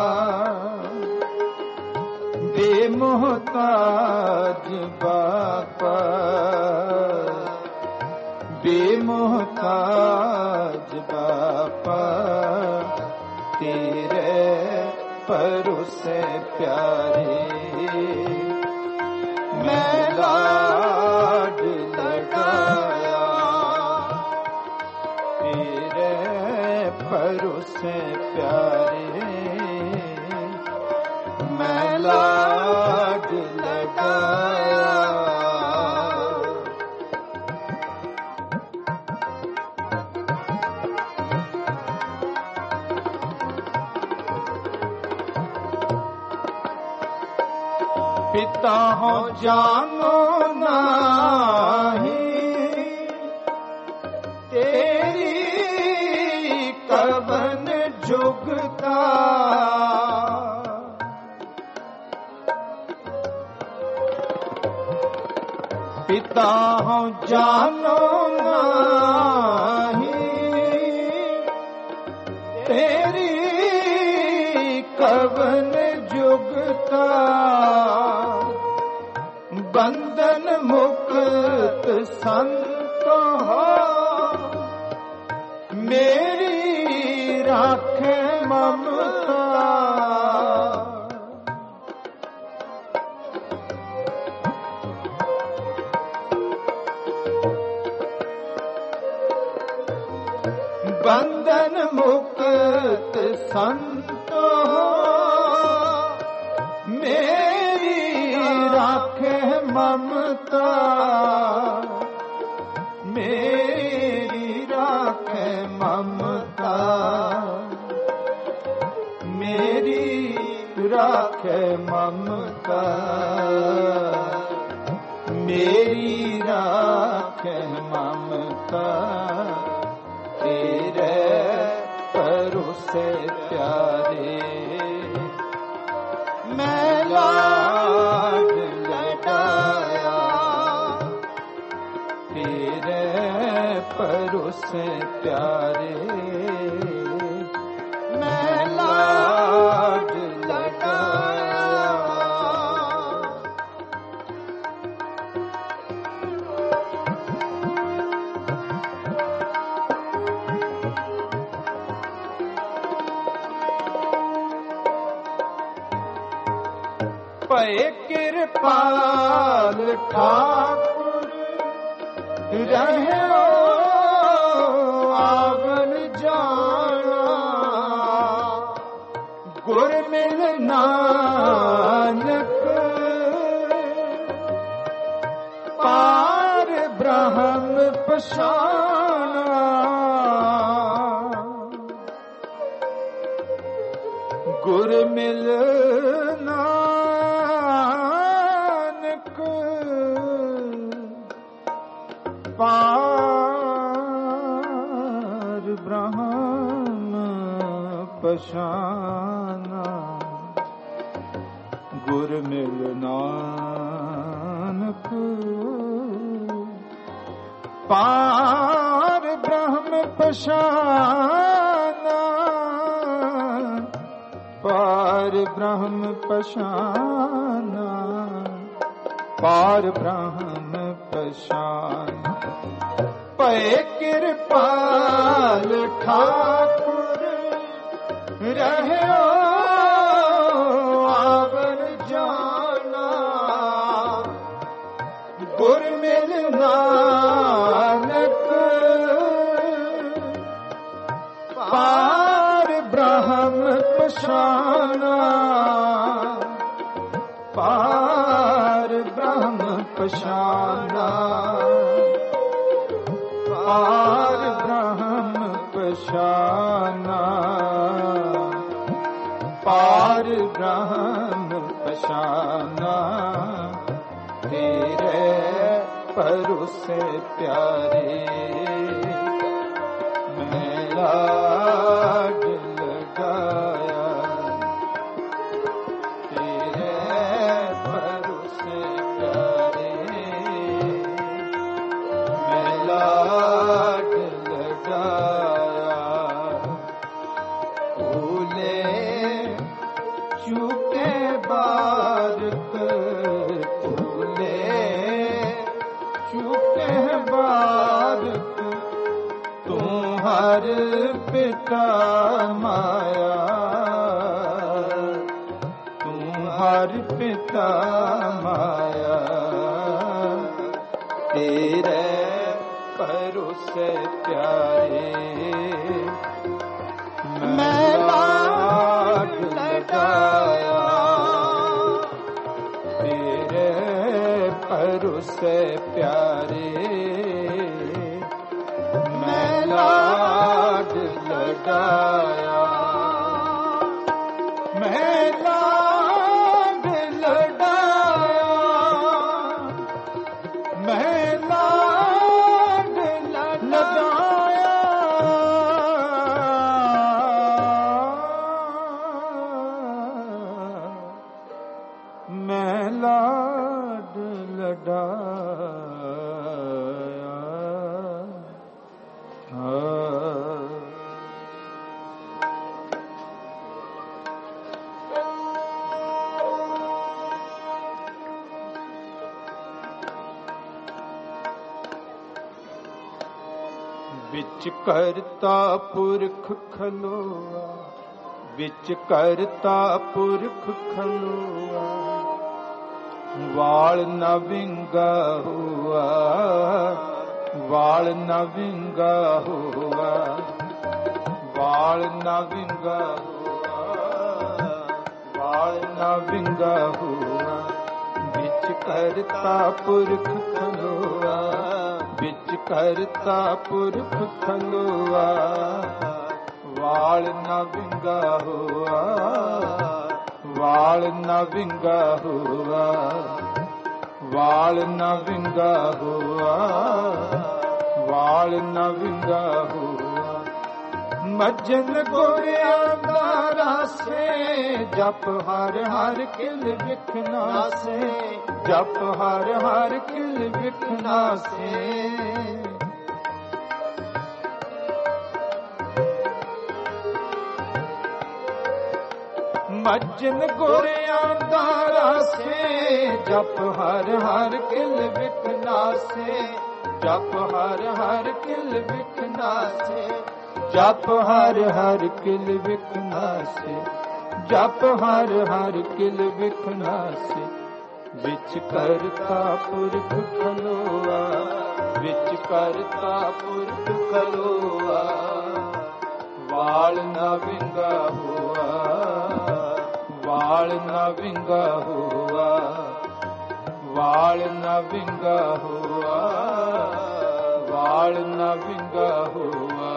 बेमोहताज बापा बेमोहताज बापा तेरे परोसे प्यारे मैं लाड लगाया तेरे परोसे प्यारे मैं लाड लगाया पिता हो जानो नाही तेरी कवन जुगता पिता हो जानो नाही तेरी कवन जुगता बंधन मुक्त संत हो मेरी राखे ममता बंधन मुक्त संत हो मेरी राखे ममता मेरी राखे ममता मेरी राखे ममता मेरी राखे ममता तेरे परोसे प्यारे मैं लाड लगाया तेरे परोसे प्यारे मैं लाड लगाया ਭਏ ਕਿਰਪਾਲ ਠਾਕੁਰ ਰਹਿਓ ਆਵਨ ਜਾਣਾ ਗੁਰ ਮਿਲ ਨਾਨਕ ਪਾਰ ਬ੍ਰਹਮ ਪਛਾਣਾ ਗੁਰ ਮਿਲ ਨਾਨਕ ਪਾਰ ਬ੍ਰਹਮ ਪਛਾਨਾ ਗੁਰ ਮਿਲ ਨਾਨਕ ਪਾਰ ਬ੍ਰਹਮ ਪਛਾਨਾ ਪਾਰ ਬ੍ਰਹਮ ਪਛਾਨਾ ਪਾਰ ਬ੍ਰਹਮ ਪਛਾਨਾ ਭਏ ਕਿਰਪਾਲ ਠਾਕੁਰ ਰਹਿਓ ਆਵਨ ਜਾਣਾ ਗੁਰ ਮਿਲ ਨਾਨਕ ਪਾਰ ਬ੍ਰਹਮ ਪਛਾਨਾ ਪਾਰ ਬ੍ਰਹਮ ਪਛਾਨਾ ਪਾਰ ਬ੍ਰਹਮ ਪਛਾਨਾ ਪਾਰ ਬ੍ਰਹਮ ਪਛਾਨਾ ਤੇਰੇ ਪਰੁਸੇ ਪਿਆਰੇ ਮੈਂ ਲਾਡ ਲਗਾਇਆ ਤੇਰੇ ਪਰੁਸੇ ਪਿਆਰੇ ਮੈਂ ਲਾਡ ਲਗਾਇਆ ਭੂਲੇ ਚੁਕੇ ਬਾਰਕ ਭੂਲੇ ਚੁਕੇ ਬਾਰਕ ਤੂੰ ਹਰ ਪਿਤਾ ਮਾਇਆ ਤੂੰ ਹਰ ਪਿਤਾ ਮਾਇਆ ਤੇਰੇ ਪਰੁਸੇ ਪਿਆਰੇ ਮੈਂ ਲਾਡ ਲਗਾਇਆ ਤੇਰੇ ਪਰੁਸੇ ਪਿਆਰੇ ਮੈਂ ਲਾਡ ਲਗਾਇਆ ਮੈਂ ਲਾਡ ਲਗਾਇਆ ਮੈਂ ਲਾਡ ਲਗਾਇਆ ਮੈਂ ਲਾਡ ਲਡਾਇਆ ਵਿੱਚ ਕਰਤਾ ਪੁਰਖ ਖਲੋਆ ਵਿੱਚ ਕਰਤਾ ਪੁਰਖ ਖਲੋਆ ਵਾਲ ਨ ਵਿੰਗਾ ਹੁਆ ਵਾਲ ਨ ਵਿੰਗਾ ਹੁਆ ਵਾਲ ਨ ਵਿੰਗਾ ਹੁਆ ਵਾਲ ਨ ਵਿੰਗਾ ਹੁਆ ਵਿੱਚ ਕਰਤਾ ਪੁਰਖ ਖਲੋਆ ਵਿੱਚ ਕਰਤਾ ਪੁਰਖ ਖਲੋਆ ਵਾਲ ਨ ਵਿੰਗਾ ਹੁਆ ਵਾਲ ਨ ਵਿੰਗਾ ਹੁਆ ਵਾਲ ਨ ਵਿੰਗਾ ਹੁਆ ਵਾਲ ਨ ਵਿੰਗਾ ਹੁਆ ਮੱਜਨ ਗੋਰਿਆਂ ਦਾ ਰਾਸੇ ਜਪ ਹਰ ਹਰ ਕਿਲ ਵਿਖਨਾਸੇ ਜਪ ਹਰ ਹਰ ਕਿਲ ਵਿਖਨਾਸੇ ਮੱਜਨ ਗੋਰਿਆਂ ਦਾ ਰਾਸੇ ਜਪ ਹਰ ਹਰ ਕਿਲ ਵਿਖਨਾਸੇ ਜਪ ਹਰ ਹਰ ਕਿਲ ਵਿਖਨਾਸੇ ਜਪ ਹਰ ਹਰ ਕਿਲ ਵਿਖਨਾਸੇ ਜਪ ਹਰ ਹਰ ਕਿਲ ਵਿਖਨਾਸੇ, ਵਿਚ ਕਰਤਾ ਪੁਰਖ ਖਲੋਆ, ਵਿਚ ਕਰਤਾ ਪੁਰਖ ਖਲੋਆ। ਵਾਲ ਨਾ ਵਿੰਗਾ ਹੋਆ, ਵਾਲ ਨਾ ਵਿੰਗਾ ਹੋਆ, ਵਾਲ ਨਾ ਵਿੰਗਾ ਹੋਆ, ਵਾਲ ਨਾ ਵਿੰਗਾ ਹੋਆ।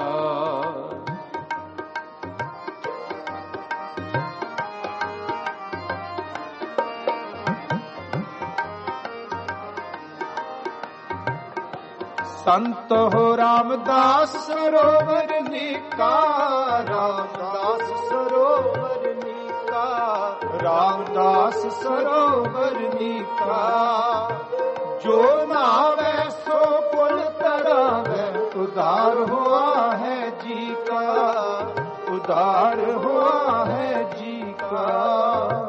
ਸੰਤ ਹੋ ਰਾਮਦਾਸ ਸਰੋਵਰ ਨੀਕਾ, ਰਾਮਦਾਸ ਸਰੋਵਰ ਨੀਕਾ, ਰਾਮਦਾਸ ਸਰੋਵਰ ਨੀਕਾ। ਜੋ ਨਾਵੇ ਸੋ ਪੁਲ ਤਰਾਵੇ, ਉਦਾਰ ਹੁਆ ਹੈ ਜੀ ਕਾ, ਉਦਾਰ ਹੁਆ ਹੈ ਜੀ ਕਾ।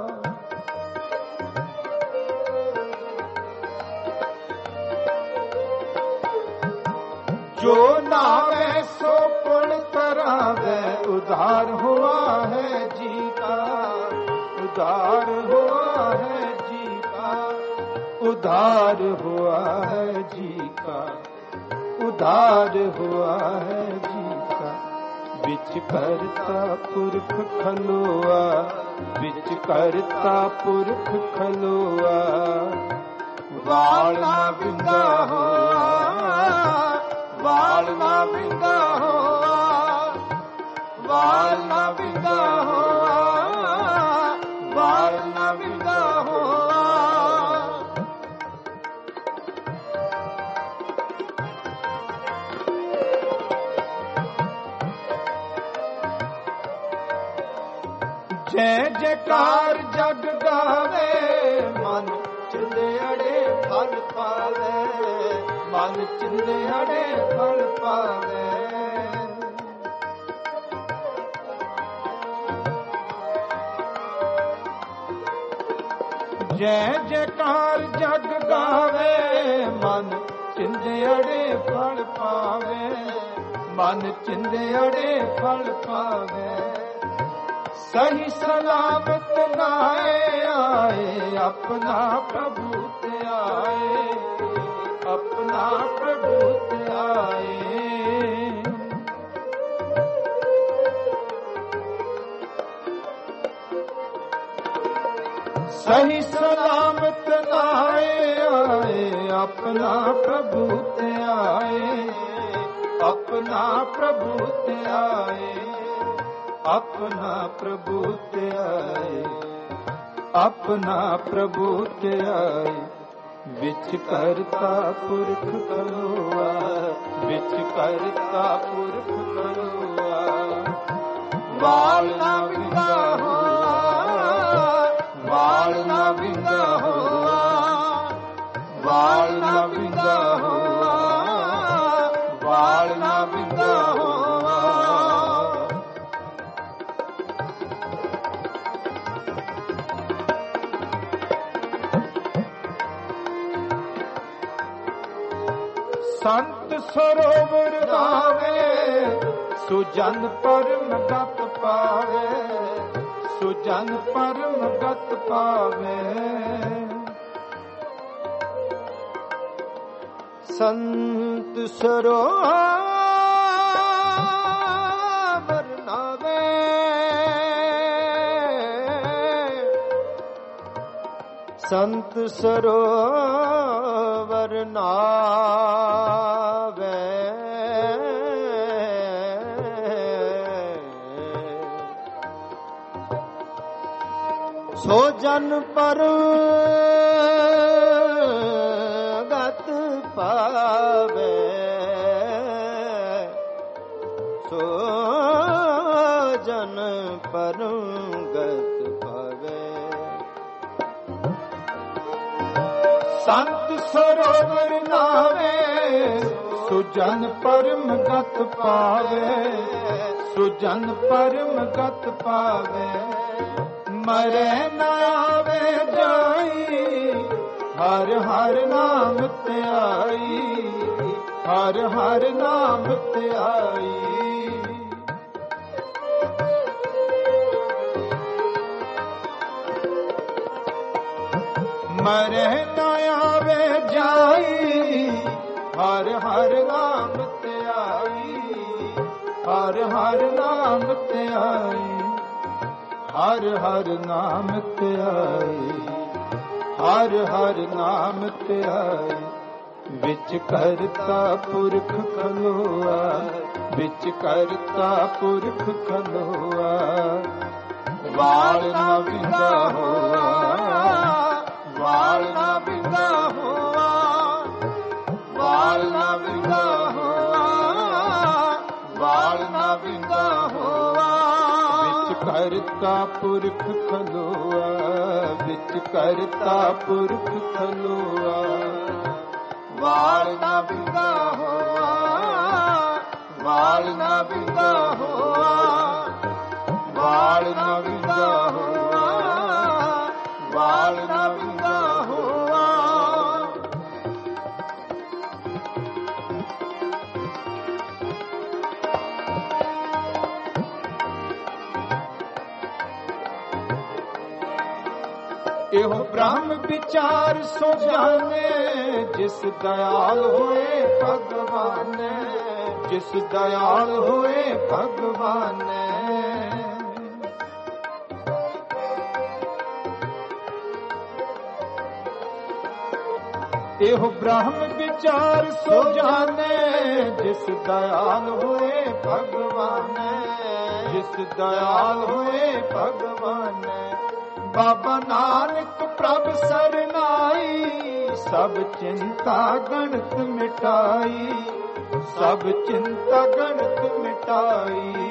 ਜੋ ਨਾਵੇ ਸੋ ਪੁਲ ਤਰਾਵੇ, ਉਧਾਰ ਹੁਆ ਹੈ ਜੀ ਕਾ, ਉਧਾਰ ਹੁਆ ਹੈ ਜੀ ਕਾ, ਉਧਾਰ ਹੁਆ ਹੈ ਜੀ ਕਾ, ਉਧਾਰ ਹੁਆ ਹੈ ਜੀ ਕਾ। ਵਿਚ ਕਰਤਾ ਪੁਰਖ ਖਲੋਆ, ਵਿਚ ਕਰਤਾ ਪੁਰਖ ਖਲੋਆ। ਵਾਲ ਨਾ ਵਿੰਗਾ ਹੋਆ, ਵਾਲ ਨਾ ਵਿੰਗਾ ਹੋਆ, ਵਾਲ ਨਾ ਵਿੰਗਾ ਹੋਆ, ਵਾਲ ਨਾ ਵਿੰਗਾ ਹੋਆ। ਜੈ ਜੈਕਾਰ ਜਗ ਗਾਵੇ, ਮਨ ਚਿੰਦੜੇ ਫਲ ਪਾਵੇ, ਮਨ ਚਿੰਦੜੇ ਫਲ ਪਾਵੇ। ਜੈ ਜੈਕਾਰ ਜਗ ਗਾਵੇ, ਮਨ ਚਿੰਦੜੇ ਫਲ ਪਾਵੇ, ਮਨ ਚਿੰਦੜੇ ਫਲ ਪਾਵੇ। ਸਹੀ ਸਲਾਮਤ ਨਾਏ ਆਏ, ਆਪਣਾ ਪ੍ਰਭੂ ਤੇ ਆਏ, ਆਪਣਾ ਪ੍ਰਭੂ ਤੇ ਆਏ। ਸਹੀ ਸਲਾਮਤ ਨਾਏ ਆਏ, ਆਪਣਾ ਪ੍ਰਭੂ ਤੇ ਆਏ, ਆਪਣਾ ਪ੍ਰਭੂ ਤੇ ਆਏ, ਆਪਣਾ ਪ੍ਰਭੂ ਤੇ ਆਏ, ਆਪਣਾ ਪ੍ਰਭੂ ਤੇ ਆਏ। ਵਿਚ ਕਰਤਾ ਪੁਰਖ ਖਲੋਆ, ਵਿਚ ਕਰਤਾ ਪੁਰਖ ਖਲੋਆ। ਵਾਲ ਨਾ ਵਿੰਗਾ ਹੋਆ, ਵਾਲ ਨਾ ਵਿੰਗਾ ਹੋਆ, ਵਾਲ ਨਾ ਵਿੰਗਾ ਹੋਆ, ਵਾਲ ਨਾ ਵਿੰਗਾ ਹੋਆ। ਸੰਤ ਸਰੋਵਰ ਗਾਵੇ, ਸੁਜਨ ਪਰਮ ਗਤ ਪਾਵੇ, ਸੁਜਨ ਪਰਮ ਗਤ ਪਾਵੇ। ਸੰਤ ਸਰੋਵਰ ਨਾਵੇ, ਸੰਤ ਸਰੋਵਰ ਨਾਵੇ। ਸੋ ਜਨ ਪਰਮ ਗਤ ਪਾਵੇ, ਸੋ ਜਨ ਪਰਮ ਗਤ ਪਾਵੇ। ਸੰਤ ਸਰੋਵਰ ਨਾਵੇ, ਸੁਜਨ ਪਰਮ ਗਤ ਪਾਵੇ, ਸੁਜਨ ਪਰਮ ਗਤ ਪਾਵੇ। ਮਰੇ ਨਾ ਆਵੇ ਜਾਈ, ਹਰ ਹਰ ਨਾਮ ਧਿਆਈ, ਹਰ ਹਰ ਨਾਮ ਧਿਆਈ। ਮਰੇ ਨਾ ਆਵੇ ਜਾਈ, ਹਰ ਹਰ ਨਾਮ ਧਿਆਈ, ਹਰ ਹਰ ਨਾਮ ਧਿਆਈ, ਹਰ ਹਰ ਨਾਮ ਧਿਆਈ, ਹਰ ਹਰ ਨਾਮ ਧਿਆਈ। ਵਿੱਚ ਕਰਤਾ ਪੁਰਖ ਖਲੋਆ, ਵਿੱਚ ਕਰਤਾ ਪੁਰਖ ਖਲੋਆ, ਵਾਲ ਨਾ ਵਿੰਗਾ ਹੋਆ, ਵਾਲ ਨਾ ਵਿੰਗਾ ਹੋਆ, ਵਾਲ ਨਾ ਵਿੰਗਾ ਹੋਆ, ਵਾਲ ਨਾ ਵਿੰਗਾ ਹੋਆ। ਵਿੱਚ ਕਰਤਾ ਪੁਰਖ ਖਲੋਆ, ਵਿੱਚ ਕਰਤਾ ਪੁਰਖ ਖਲੋਆ, ਵਾਲ ਨਾ ਵਿੰਗਾ ਹੋਆ, ਵਾਲ ਨਾ ਵਿੰਗਾ ਹੋਆ, ਵਾਲ ਨਾ ਵਿੰਗਾ ਹੋਆ, ਵਾਲ ਨਾ ਵਿੰਗਾ ਹੋਆ। ਇਹੋ ਬ੍ਰਹਮ ਵਿਚਾਰ ਸੋ ਜਾਣੇ, ਜਿਸ ਦਇਆਲ ਹੋਏ ਭਗਵਾਨ, ਜਿਸ ਦਇਆਲ ਹੋਏ ਭਗਵਾਨ। ਇਹੋ ਬ੍ਰਹਮ ਵਿਚਾਰ ਸੋ ਜਾਣੇ, ਜਿਸ ਦਇਆਲ ਹੋਏ ਭਗਵਾਨ, ਜਿਸ ਦਇਆਲ ਹੋਏ ਭਗਵਾਨ। ਬਾਬਾ ਨਾਨਕ ਪ੍ਰਭ ਸਰਨਾਈ, ਸਭ ਚਿੰਤਾ ਗਣਤ ਮਿਟਾਈ, ਸਭ ਚਿੰਤਾ ਗਣਤ ਮਿਟਾਈ।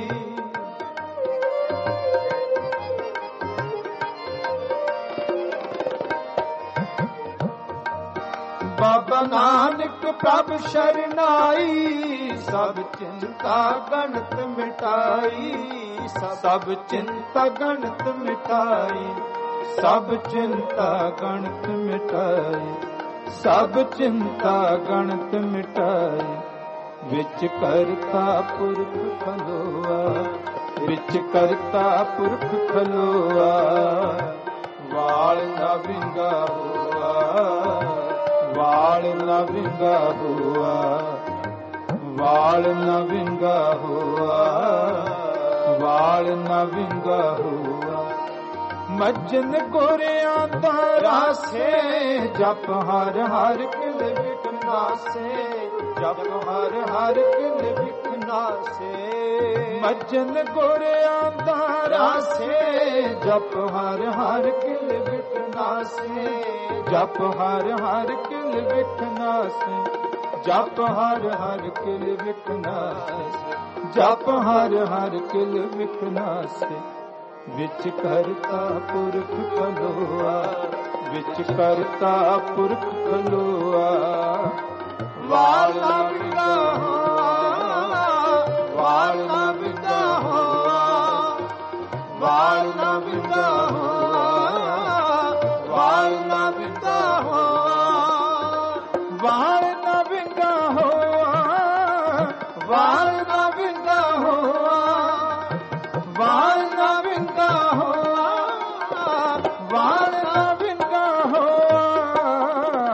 ਬਾਬਾ ਨਾਨਕ ਪ੍ਰਭ ਸ਼ਰਨਾਈ, ਸਭ ਚਿੰਤਾ ਗਣਤ ਮਿਟਾਈ, ਸਭ ਚਿੰਤਾ ਗਣਤ ਮਿਟਾਈ, ਸਭ ਚਿੰਤਾ ਗਣਤ ਮਿਟਾਈ, ਸਭ ਚਿੰਤਾ ਗਣਤ ਮਿਟਾਈ। ਵਿੱਚ ਕਰਤਾ ਪੁਰਖ ਖਲੋਆ, ਵਿੱਚ ਕਰਤਾ ਪੁਰਖ ਖਲੋਆ, ਵਾਲ ਨਾ ਵਿੰਗਾ ਹੋਆ, ਵਾਲ ਨਾ ਵਿੰਗਾ ਹੋਆ, ਵਾਲ ਨਾ ਵਿੰਗਾ ਹੋਆ, ਵਾਲ ਨਾ ਵਿੰਗਾ ਹੋਆ। ਮੱਜਨ ਗੋਰਿਆਂ ਦਾ ਰਾਸੇ, ਜਪ ਹਰ ਹਰ ਕਿਲ ਵਿਕਨਾਸੇ, ਜਪ ਹਰ ਹਰ ਕਿਲ ਵਿਕਨਾਸੇ। ਮੱਜਨ ਗੋਰਿਆਂ ਦਾ ਰਾਸੇ, ਜਪ ਹਰ ਹਰ ਕਿਲ ਵਿਕਨਾਸੇ, ਜਪ ਹਰ ਹਰ ਕਿਲ ਵਿਕਨਾਸੇ, ਜਪ ਹਰ ਹਰ ਕਿਲ ਵਿਕਨਾਸੇ, ਜਪ ਹਰ ਹਰ ਕਿਲ ਵਿਕਨਾਸੇ। ਵਿੱਚ ਕਰਤਾ ਪੁਰਖ ਖਲੋਆ, ਵਿੱਚ ਕਰਤਾ ਪੁਰਖ ਖਲੋਆ, ਵਾਲ ਨਾ ਵਿੰਗਾ ਹੋਆ, ਵਾਲ ਨਾ ਵਿੰਗਾ ਹੋਆ, ਵਾਲ ਨਾ ਵਿੰਗਾ ਹੋਆ, ਵਾਲ ਨਾ ਵਿੰਗਾ ਹੋਆ, ਵਾਲ ਨਾ ਵਿੰਗਾ ਹੋਆ, ਵਾਲ ਨਾ ਵਿੰਗਾ ਹੋਆ, ਵਾਲ ਨਾ ਵਿੰਗਾ ਹੋਆ, ਵਾਲ ਨਾ ਵਿੰਗਾ ਹੋਆ।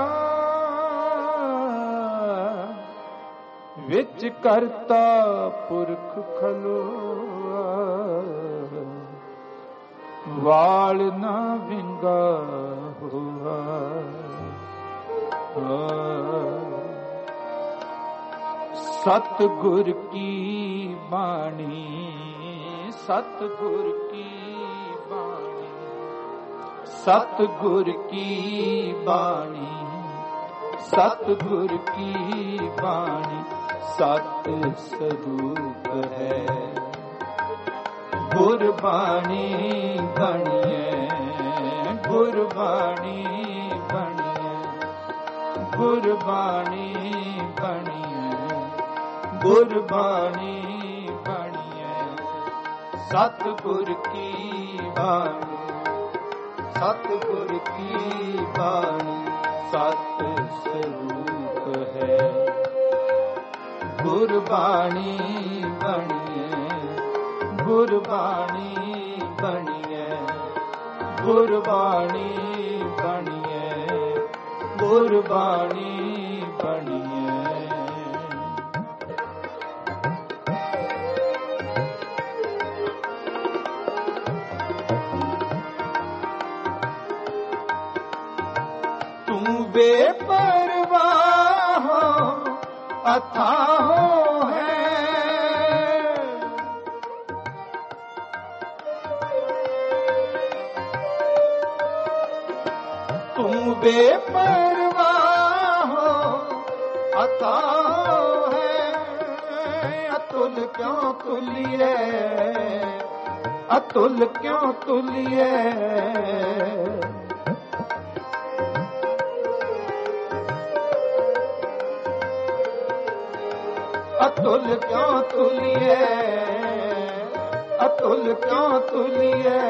ਵਿੱਚ ਕਰਤਾ ਪੁਰਖ ਖਲੋਆ, ਵਾਲ ਨਾ ਵਿੰਗਾ ਹੋਆ। ਸਤਿਗੁਰ ਕੀ ਬਾਣੀ, ਸਤਿਗੁਰ ਕੀ ਬਾਣੀ, ਸਤਿਗੁਰ ਕੀ ਬਾਣੀ, ਸਤਿਗੁਰ ਕੀ ਬਾਣੀ। ਸਤ ਸਰੂਪ ਹੈ ਗੁਰਬਾਣੀ ਬਣੀਏ, ਗੁਰਬਾਣੀ ਬਣੀਏ, ਗੁਰਬਾਣੀ ਬਣੀਏ, ਗੁਰਬਾਣੀ ਬਣੀਏ। ਸਤਿਗੁਰ ਕੀ ਬਾਣੀ, ਸਤਿਗੁਰ ਕੀ ਬਾਣੀ। ਸਤ ਸਰੂਪ ਹੈ ਗੁਰਬਾਣੀ ਬਣੀਏ, ਗੁਰਬਾਣੀ ਬਣੀਏ, ਗੁਰਬਾਣੀ ਬਣੀਏ, ਗੁਰਬਾਣੀ ਬਣੀਏ। ਤੂੰ ਬੇਪਰਵਾਹ ਅਥਾਹ ਹੈ, ਤੂੰ ਬੇਪਰਵਾਹ ਅਥਾਹ ਹੈ। ਅਤੁਲ ਕਿਉਂ ਤੁਲੀਏ, ਅਤੁਲ ਕਿਉਂ ਤੁਲੀਏ। ਅਤੁਲ ਕਿਉਂ ਤੁਲੀਏ, ਅਤੁਲ ਕਿਉਂ ਤੁਲੀਏ।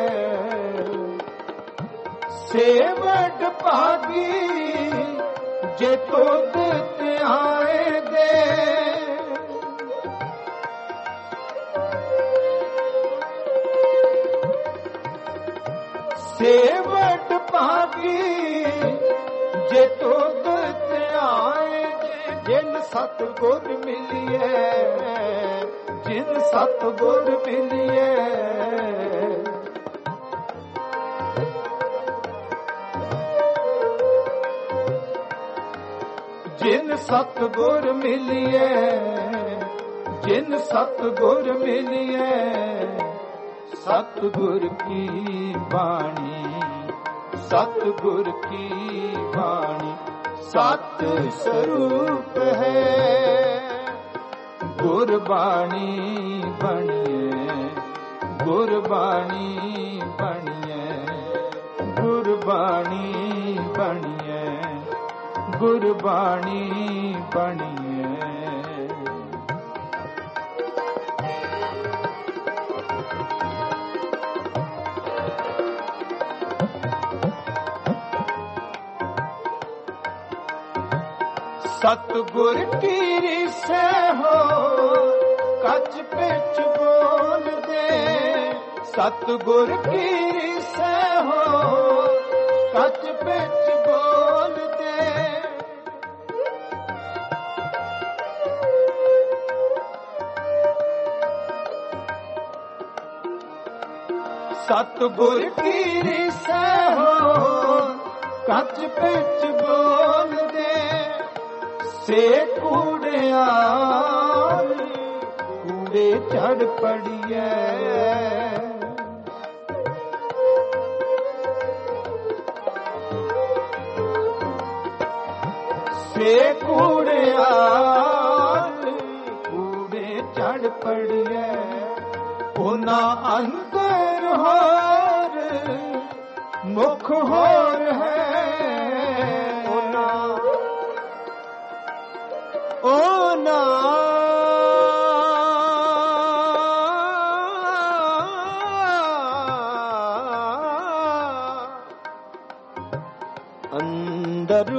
ਸੇਵਟ ਭਾਗੀ ਜੇ ਤੁਧ ਧਿਆਏ ਦੇ, ਸੇਵਟ ਭਾਗੀ ਜੇ ਤੁਧ ਧਿਆਏ ਦੇ। ਜਿਨ ਸਤਿਗੁਰ ਮਿਲੀਏ, ਜਿਨ ਸਤਿਗੁਰ ਮਿਲੀਏ। ਜਿਨ ਸਤਿਗੁਰ ਮਿਲੀਏ, ਜਿਨ ਸਤਿਗੁਰ ਮਿਲੀਏ। ਸਤਿਗੁਰ ਕੀ ਬਾਣੀ, ਸਤਿਗੁਰ ਕੀ ਬਾਣੀ ਸਤ ਸਰੂਪ ਹੈ। ਗੁਰਬਾਣੀ ਬਣੀਏ, ਗੁਰਬਾਣੀ ਬਣੀਏ, ਗੁਰਬਾਣੀ ਬਣੀਏ, ਗੁਰਬਾਣੀ ਬਣੀਏ। ਸਤਿਗੁਰ ਕੀ ਰਿਸੈ ਹੋ ਕੱਚ ਪਿੱਛ ਬੋਲਦੇ, ਸਤਿਗੁਰ ਕੀ ਰਿਸੈ ਹੋ ਕੱਚ ਪਿੱਛ ਬੋਲਦੇ। ਸਤਿਗੁਰ ਕੀ ਰਿਸੈ ਹੋ ਕੱਚ ਪਿੱਛ ਬੋਲਦੇ। ਸੇ ਕੂੜਿਆਰ ਕੂੜੇ ਚੜ ਪੜੀਐ, ਸੇ ਕੂੜਿਆਰ ਕੂੜੇ ਚੜ ਪੜੀਐ। ਉਹਨਾਂ ਅੰਦਰ ਹੋਰ ਮੁਖ ਹੋਰ ਹੈ, ਓ ਨਾ ਅੰਦਰ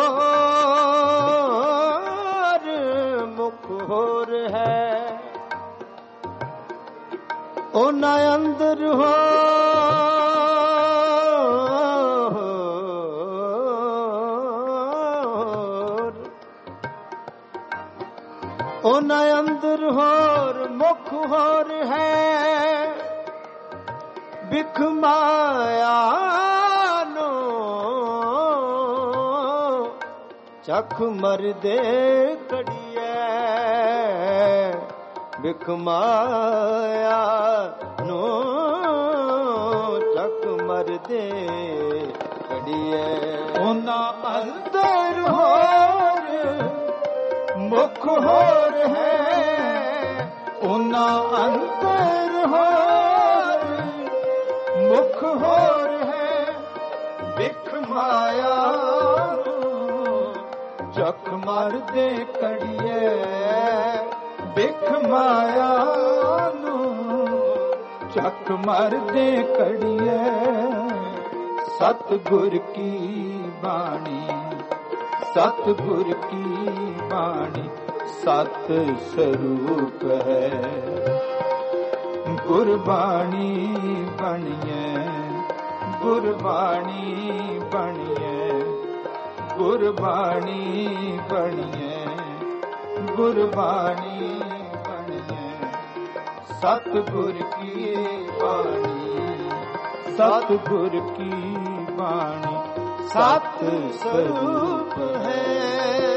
ਹੋਰ ਮੁਖ ਹੋਰ ਹੈ। ਓ ਨਾ ਅੰਦਰ ਉਹਨਾਂ ਅੰਦਰ ਹੋਰ ਮੁਖ ਹੋਰ ਹੈ। ਬਿਖ ਮਾਇਆ ਨੂੰ ਚਖ ਮਰਦੇ ਕੜੀਐ, ਬਿਖ ਮਾਇਆ ਨੂੰ ਚਖ ਮਰਦੇ ਕੜੀਐ। ਉਹਨਾਂ ਅੰਦਰ ਹੋਰ ਮੁਖ ਹੋਰ ਹੈ, ਉਹਨਾਂ ਅੰਦਰ ਹੋਰ ਮੁਖ ਹੋਰ ਹੈ। ਬਿਖ ਮਾਇਆ ਚਖ ਮਰਦੇ ਕੜੀਐ, ਬਿਖ ਮਾਇਆ ਨੂੰ ਚਖ ਮਰਦੇ ਕੜੀਐ। ਸਤਿਗੁਰ ਕੀ ਬਾਣੀ, ਸਤਿਗੁਰ ਕੀ ਬਾਣੀ ਸਤ ਸਰੂਪ ਹੈ। ਗੁਰਬਾਣੀ ਬਣੀਏ, ਗੁਰਬਾਣੀ ਬਣੀਏ, ਗੁਰਬਾਣੀ ਬਣੀਏ, ਗੁਰਬਾਣੀ ਬਣੀਏ, ਸਤਿਗੁਰ ਕੀ ਬਾਣੀ, ਸਤਿਗੁਰ ਕੀ ਬਾਣੀ ਸਤ ਸਰੂਪ ਹੈ।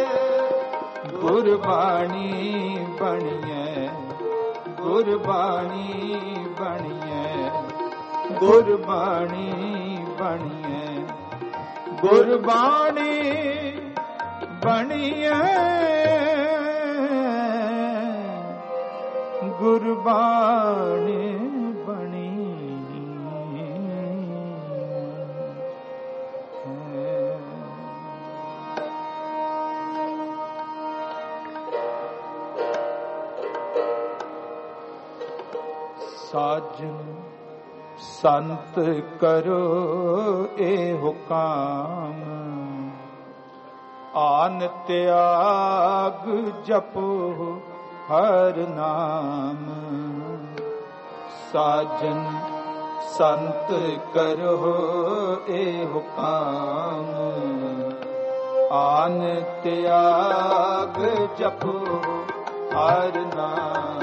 ਗੁਰਬਾਣੀ ਬਣੀਏ, ਗੁਰਬਾਣੀ ਬਣੀਏ, ਗੁਰਬਾਣੀ ਬਣੀਏ, ਗੁਰਬਾਣੀ ਬਣੀਏ, ਗੁਰਬਾਣੀ ਬਣੀ ਸਾਜਨ ਸੰਤ ਕਰੋ ਇਹੋ ਕਾਮ, ਆਨ ਤਿਆਗ ਜਪੋ ਹਰ ਨਾਮ। ਸਾਜਨ ਸੰਤ ਕਰੋ ਇਹੋ ਕਾਮ, ਆਨ ਤਿਆਗ ਜਪੋ ਹਰ ਨਾਮ।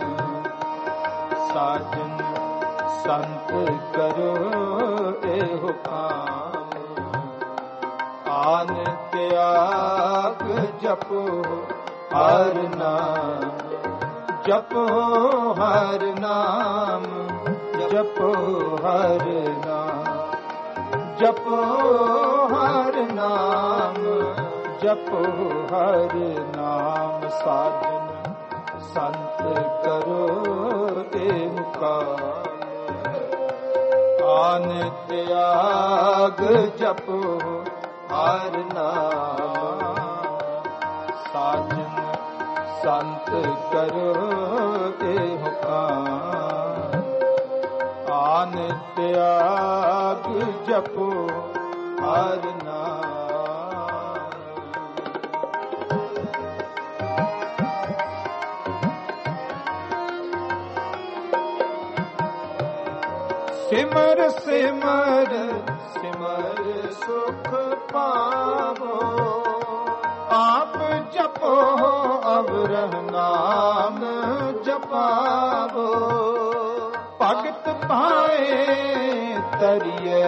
ਸਾਜਨ ਸੰਤ ਕਰੋ ਇਹੋ ਕਾਮ, ਆਨ ਤਿਆਗ ਜਪੋ ਹਰ ਨਾਮ। ਜਪੋ ਹਰ ਨਾਮ, ਜਪੋ ਹਰ ਨਾਮ, ਜਪੋ ਹਰ ਨਾਮ, ਜਪੋ ਹਰ ਨਾਮ। ਸਾਜਨ ਸੰਤ ਕਰੋ ਇਹੋ ਕਾਮ, ਆਨ ਤਿਆਗ ਜਪੋ ਹਰ ਨਾਮ। ਸਾਜਨ ਸੰਤ ਕਰੋ ਇਹੋ ਕਾਮ, ਆਨ ਤਿਆਗ ਜਪੋ ਹਰ ਨਾਮ। ਸਿਮਰ ਸਿਮਰ ਸਿਮਰ ਸੁਖ ਪਾਵੋ, ਆਪ ਜਪੋ ਅਵਰਹ ਨਾਮ ਜਪਾਵੋ। ਭਗਤ ਪਾਏ ਤਰੀਏ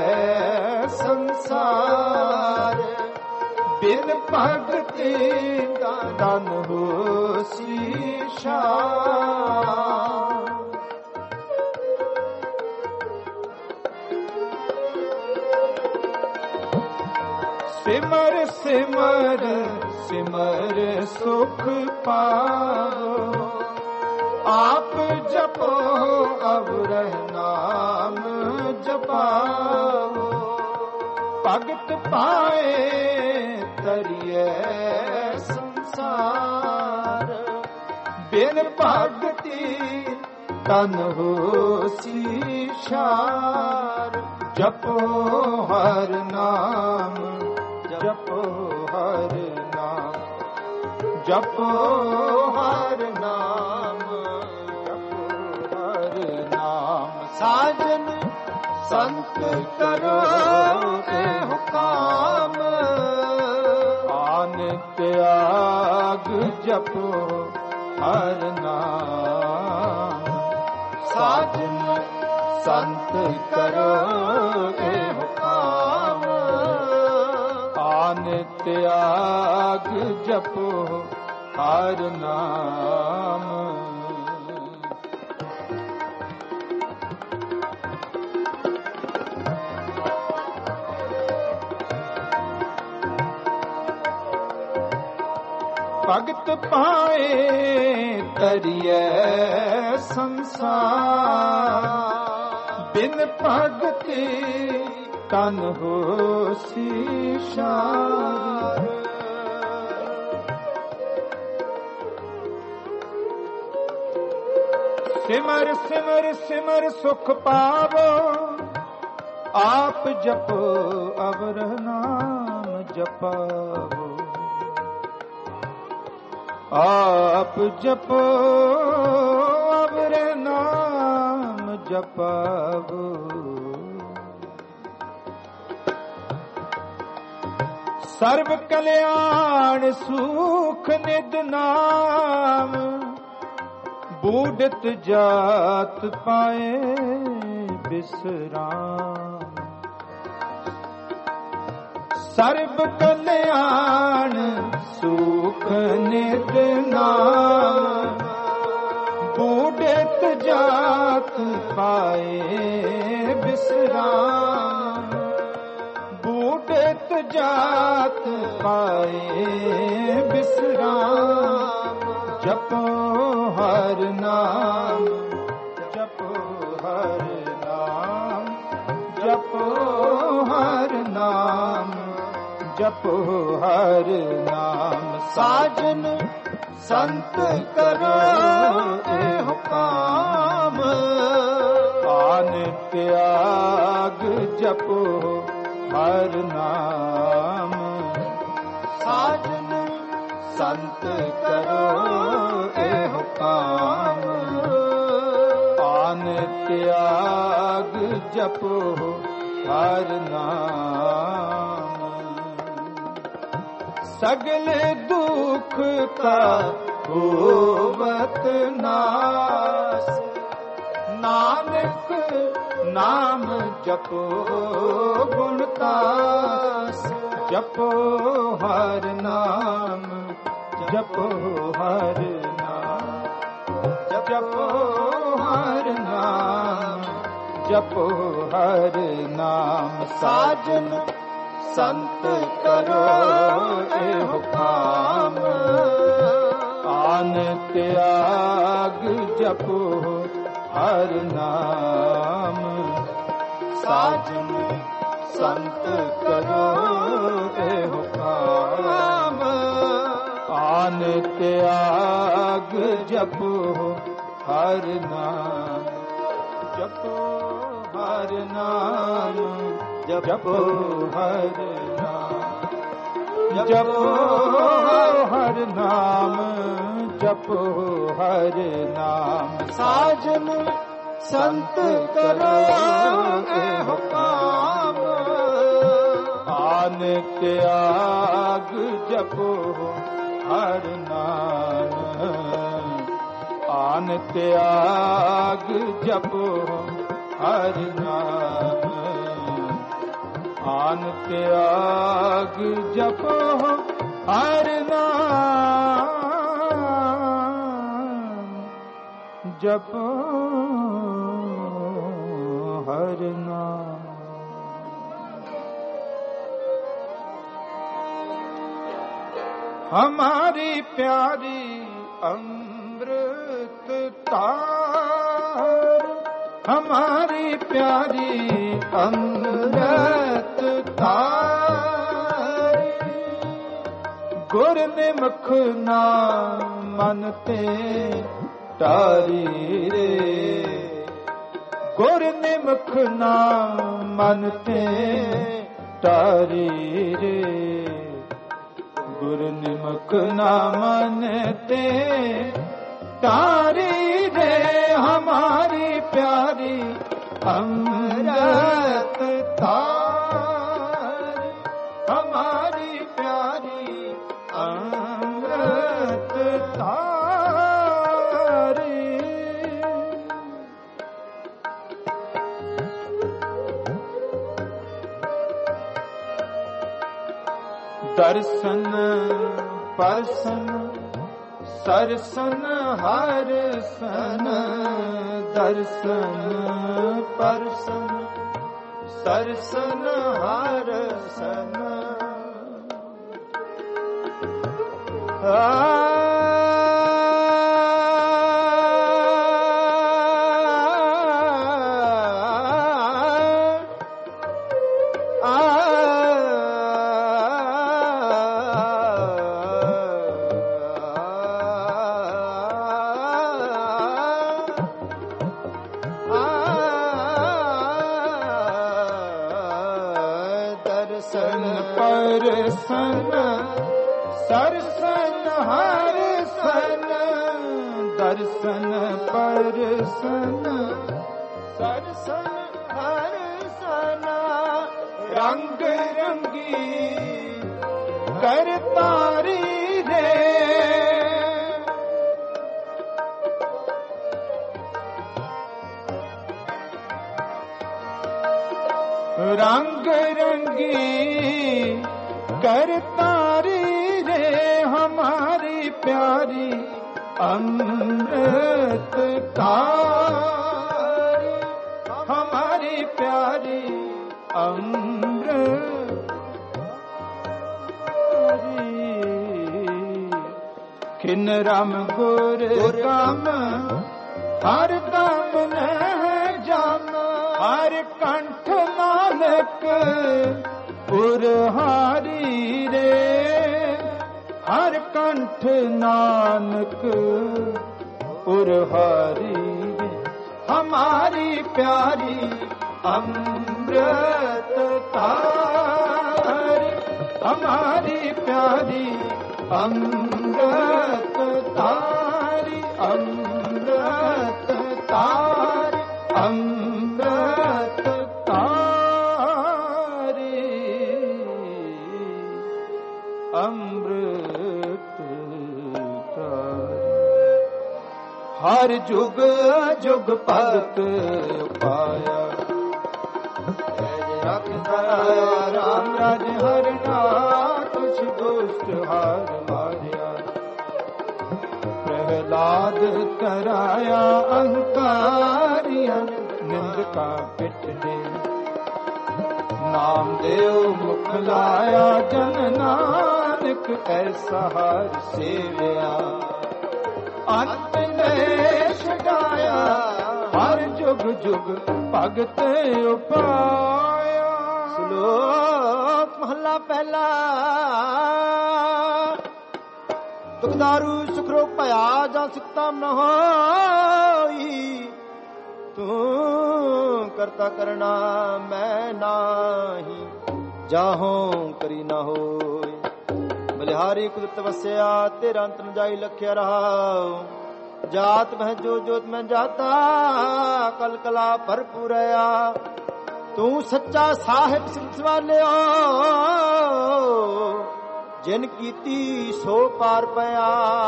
ਸੰਸਾਰ, ਬਿਨ ਭਗਤੀ ਦਾਨ ਹੋਸੀ ਸ਼ਾਮ। ਸਿਮਰ ਸਿਮਰ ਸਿਮਰ ਸੁਖ ਪਾਵੋ, ਆਪ ਜਪੋ ਅਵਰਹ ਨਾਮ ਜਪਾਵੋ। ਭਗਤ ਪਾਏ ਤਰੀਏ ਸੰਸਾਰ, ਬਿਨ ਭਗਤੀ ਤਨ ਹੋਸੀ ਸ਼ਾਰ। ਜਪੋ ਹਰ ਨਾਮ, ਜਪੋ ਹਰ ਨਾਮ, ਜਪੋ ਹਰ ਨਾਮ, ਜਪੋ ਹਰ ਨਾਮ। ਸਾਜਨ ਸੰਤ ਕਰੋ ਇਹੋ ਕਾਮ, ਆਨ ਤਿਆਗ ਜਪੋ ਹਰ ਨਾਮ। ਸਾਜਨ ਸੰਤ ਕਰੋ ਇਹੋ ਕਾਮ, ਆਨ ਤਿਆਗ ਜਪੋ ਹਰ ਨਾਮ। ਭਗਤ ਪਾਏ ਤਰੀਏ ਸੰਸਾਰ, ਬਿਨ ਭਗਤੀ ਤਨ ਹੋਸੀ ਸ਼ਾਰ। ਸਿਮਰ ਸਿਮਰ ਸਿਮਰ ਸੁਖ ਪਾਵੋ, ਆਪ ਜਪੋ ਅਵਰਹ ਨਾਮ ਜਪਾਵੋ। ਆਪ ਜਪੋ ਅਵਰਹ ਨਾਮ ਜਪਾਵੋ। सर्व कल्याण सुख निध नाम, बूढ़त जात पाए विश्राम। सर्व कल्याण सुख निध नाम, बूढ़त जात पाए विश्राम। बूढ़त जात पाए विश्राम। जपो हर नाम, जपो हर नाम, जपो हर नाम, जपो हर नाम। साजन संत करो एहो काम, आन त्याग जपो हर नाम। साजन संत करो एहो काम, आन त्याग जपो हर नाम। सगले दुख का होवत नाश, नानक नाम जपो गुणतास। जपो हर नाम, जपो हर नाम, जपो हर नाम, जपो हर नाम। साजन संत करो एहो काम, आन त्याग जपो हर नाम। साजन संत करो एहो काम, आन त्याग जपो हर नाम। जपो हर नाम, जपो हर नाम, जपो हर नाम, जपो हर नाम। साजन संत करो एहो काम, आन त्याग जपो हर नाम। आन त्याग जपो हर नाम, आन त्याग जपो हर नाम, जपो हर नाम। हमारी प्यारी अमृत तार, हमारी प्यारी अमृत तार। गुर निमुख नाम मन ते तारी रे, गुर निमुख नाम मन ते तारी रे। गुर निमुख नाम मन ते तारी रे। हमारी प्यारी अमृत तार, हमारी प्यारी अमृत तारी। दर्शन परसन सरसन हर सन, दर्शन परसन सरसन हर सन। परसन सरसन हर सन, दर्शन परसन सरसन हर सन। रंग रंगी ਕਰਤਾਰੀ ਰੇ। रंग रंगी करतारी रे हमारी प्यारी अमृत कारी, हमारी प्यारी अमृत खिन राम गुर गम हर दम न जाम, हर कंठ नानक उरहारी रे, हर कंठ नानक उरहारी रे। हमारी प्यारी अमृत तारी, हमारी प्यारी अमृत तारी, अमृत तारी, अमृत तारी, अमृत तारी। हर जुग जुग भगत पाया, राम राज हर नाथ कुछ दुष्ट हार मारिया। प्रहलाद कराया अहंकारिया, निंद का पिट दे नाम देव मुख लाया। जन नानक ऐसा हार सेविया, अंत ने छुड़ाया। हर जुग जुग भगत उपाया। श्लोक महला पहला। तुकदारू सुखरो पया जा सिकता न होई, तू करता करना मैं नाही, जाहों करी ना होई। बलिहारी कुदरत वस्या, तेरा अंत न जाई लख्या रहा। जात में जो जोत में जाता, कल कला भरपूरया। तू सच्चा साहिब सिलसिला जिन कीती सो पार पया।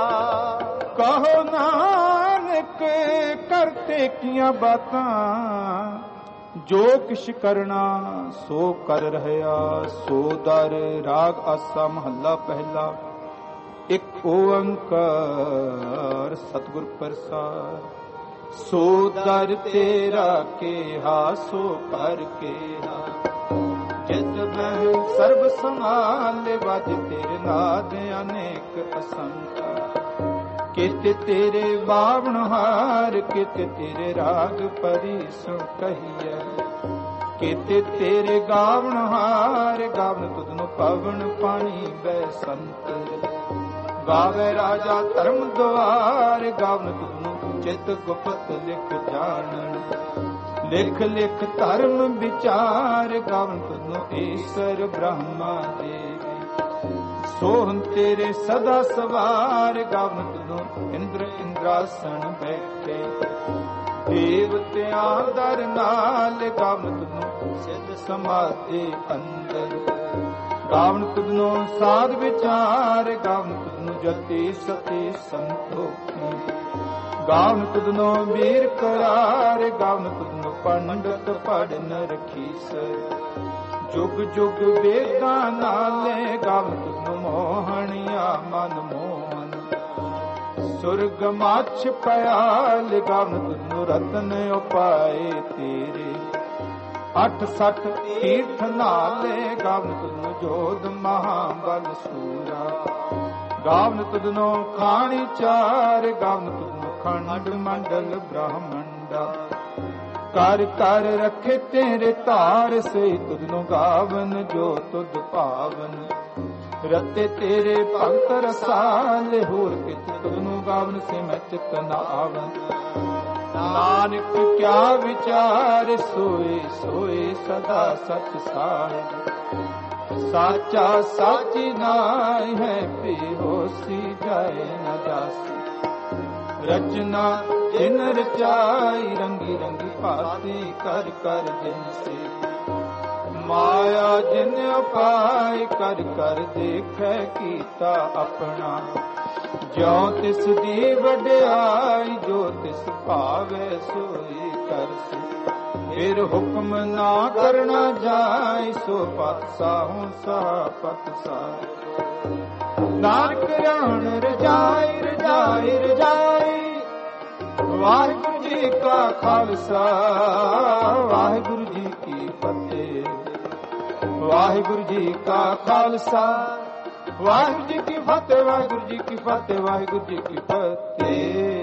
कहो नानक करते किया बातां, जो किश करना सो कर रहया। सो दर राग आसा महला पहला। एक ओंकार सतगुर प्रसाद। सो दर तेरा केहा सो कर केहा। जित मैं सर्ब संभाल बज तेरे नाद अनेक असंख्य। कित तेरे बावण हार, कित तेरे राग परिसु कहिए। कित तेरे गावण हार, गावण तुधनु पवन पानी बैसंतर। गावे राजा धर्म द्वार, गावण तुधनु चित गुप्त लिख जानन। लिख लिख धर्म विचार, गावण तुधनु ईश्वर ब्रह्मा देवी। सोहन तेरे सदा सवार, गावण तुधनु इंद्र इंद्रासन बैठे। देवत्यां दर नाल, गावण तुधनु सिद्ध समाधि अंदर। गावण तुधनु साध विचार, गावण तुधनु जति सती संतोखी। गावण तुधनु वीर करार, गावण तुधनु पंडित पढ़न रखीसर। जुग जुग वेदां नाले, गावण तुधनु मोहनिया मन मोहन। सुरग माछ पयाल, गावण तुधनु रतन उपाए तेरे। 68 तीर्थ नाले, गावण तुधनु जोध महाबल सूरा। गावण तुधनु खाणी चार, गावण तुधनु खंड मंडल ब्रह्मंडा। कर कर रखे तेरे तार, से तुधनु गावन जो तुध पावन। रते तेरे भगत रसाल, होर कित तुधनु गावन से मैं चित न आवन। नानक क्या विचार, सोए सोए सदा सच साहिब। साचा साची नाय है, बेहोशी जाए न जासी। रचना जिन रचाई, रंगी रंगी भांति कर कर जिनसे। ਮਾਇਆ ਜਿਨ ਉਪਾਇ ਕਰ ਕਰ ਦੇਖੈ ਕੀਤਾ ਆਪਣਾ। ਜਿਉ ਤਿਸ ਦੀ ਵਡਿਆਈ ਜੋ ਤਿਸ ਭਾਵੇ ਸੋਈ ਕਰਸੀ। ਫਿਰ ਹੁਕਮ ਨਾ ਕਰਨਾ ਜਾਏ ਸੋ ਪਤ ਸਾਹੂ ਸਾਹ ਪਤ ਸਾਹ। ਨਾਨਕ ਰਾਣ ਰਜਾਈ ਰਜਾਈ ਰਜਾਈ। ਵਾਹਿਗੁਰੂ ਜੀ ਕਾ ਖਾਲਸਾ ਵਾਹਿਗੁਰੂ ਜੀ ਕੀ ਫਤਿਹ। ਵਾਹਿਗੁਰੂ ਜੀ ਕਾ ਖਾਲਸਾ ਵਾਹਿਗੁਰੂ ਜੀ ਕੀ ਫਤਿਹ। ਵਾਹਿਗੁਰੂ ਜੀ ਕੀ ਫਤਿਹ। ਵਾਹਿਗੁਰੂ ਜੀ ਕੀ ਫਤਿਹ।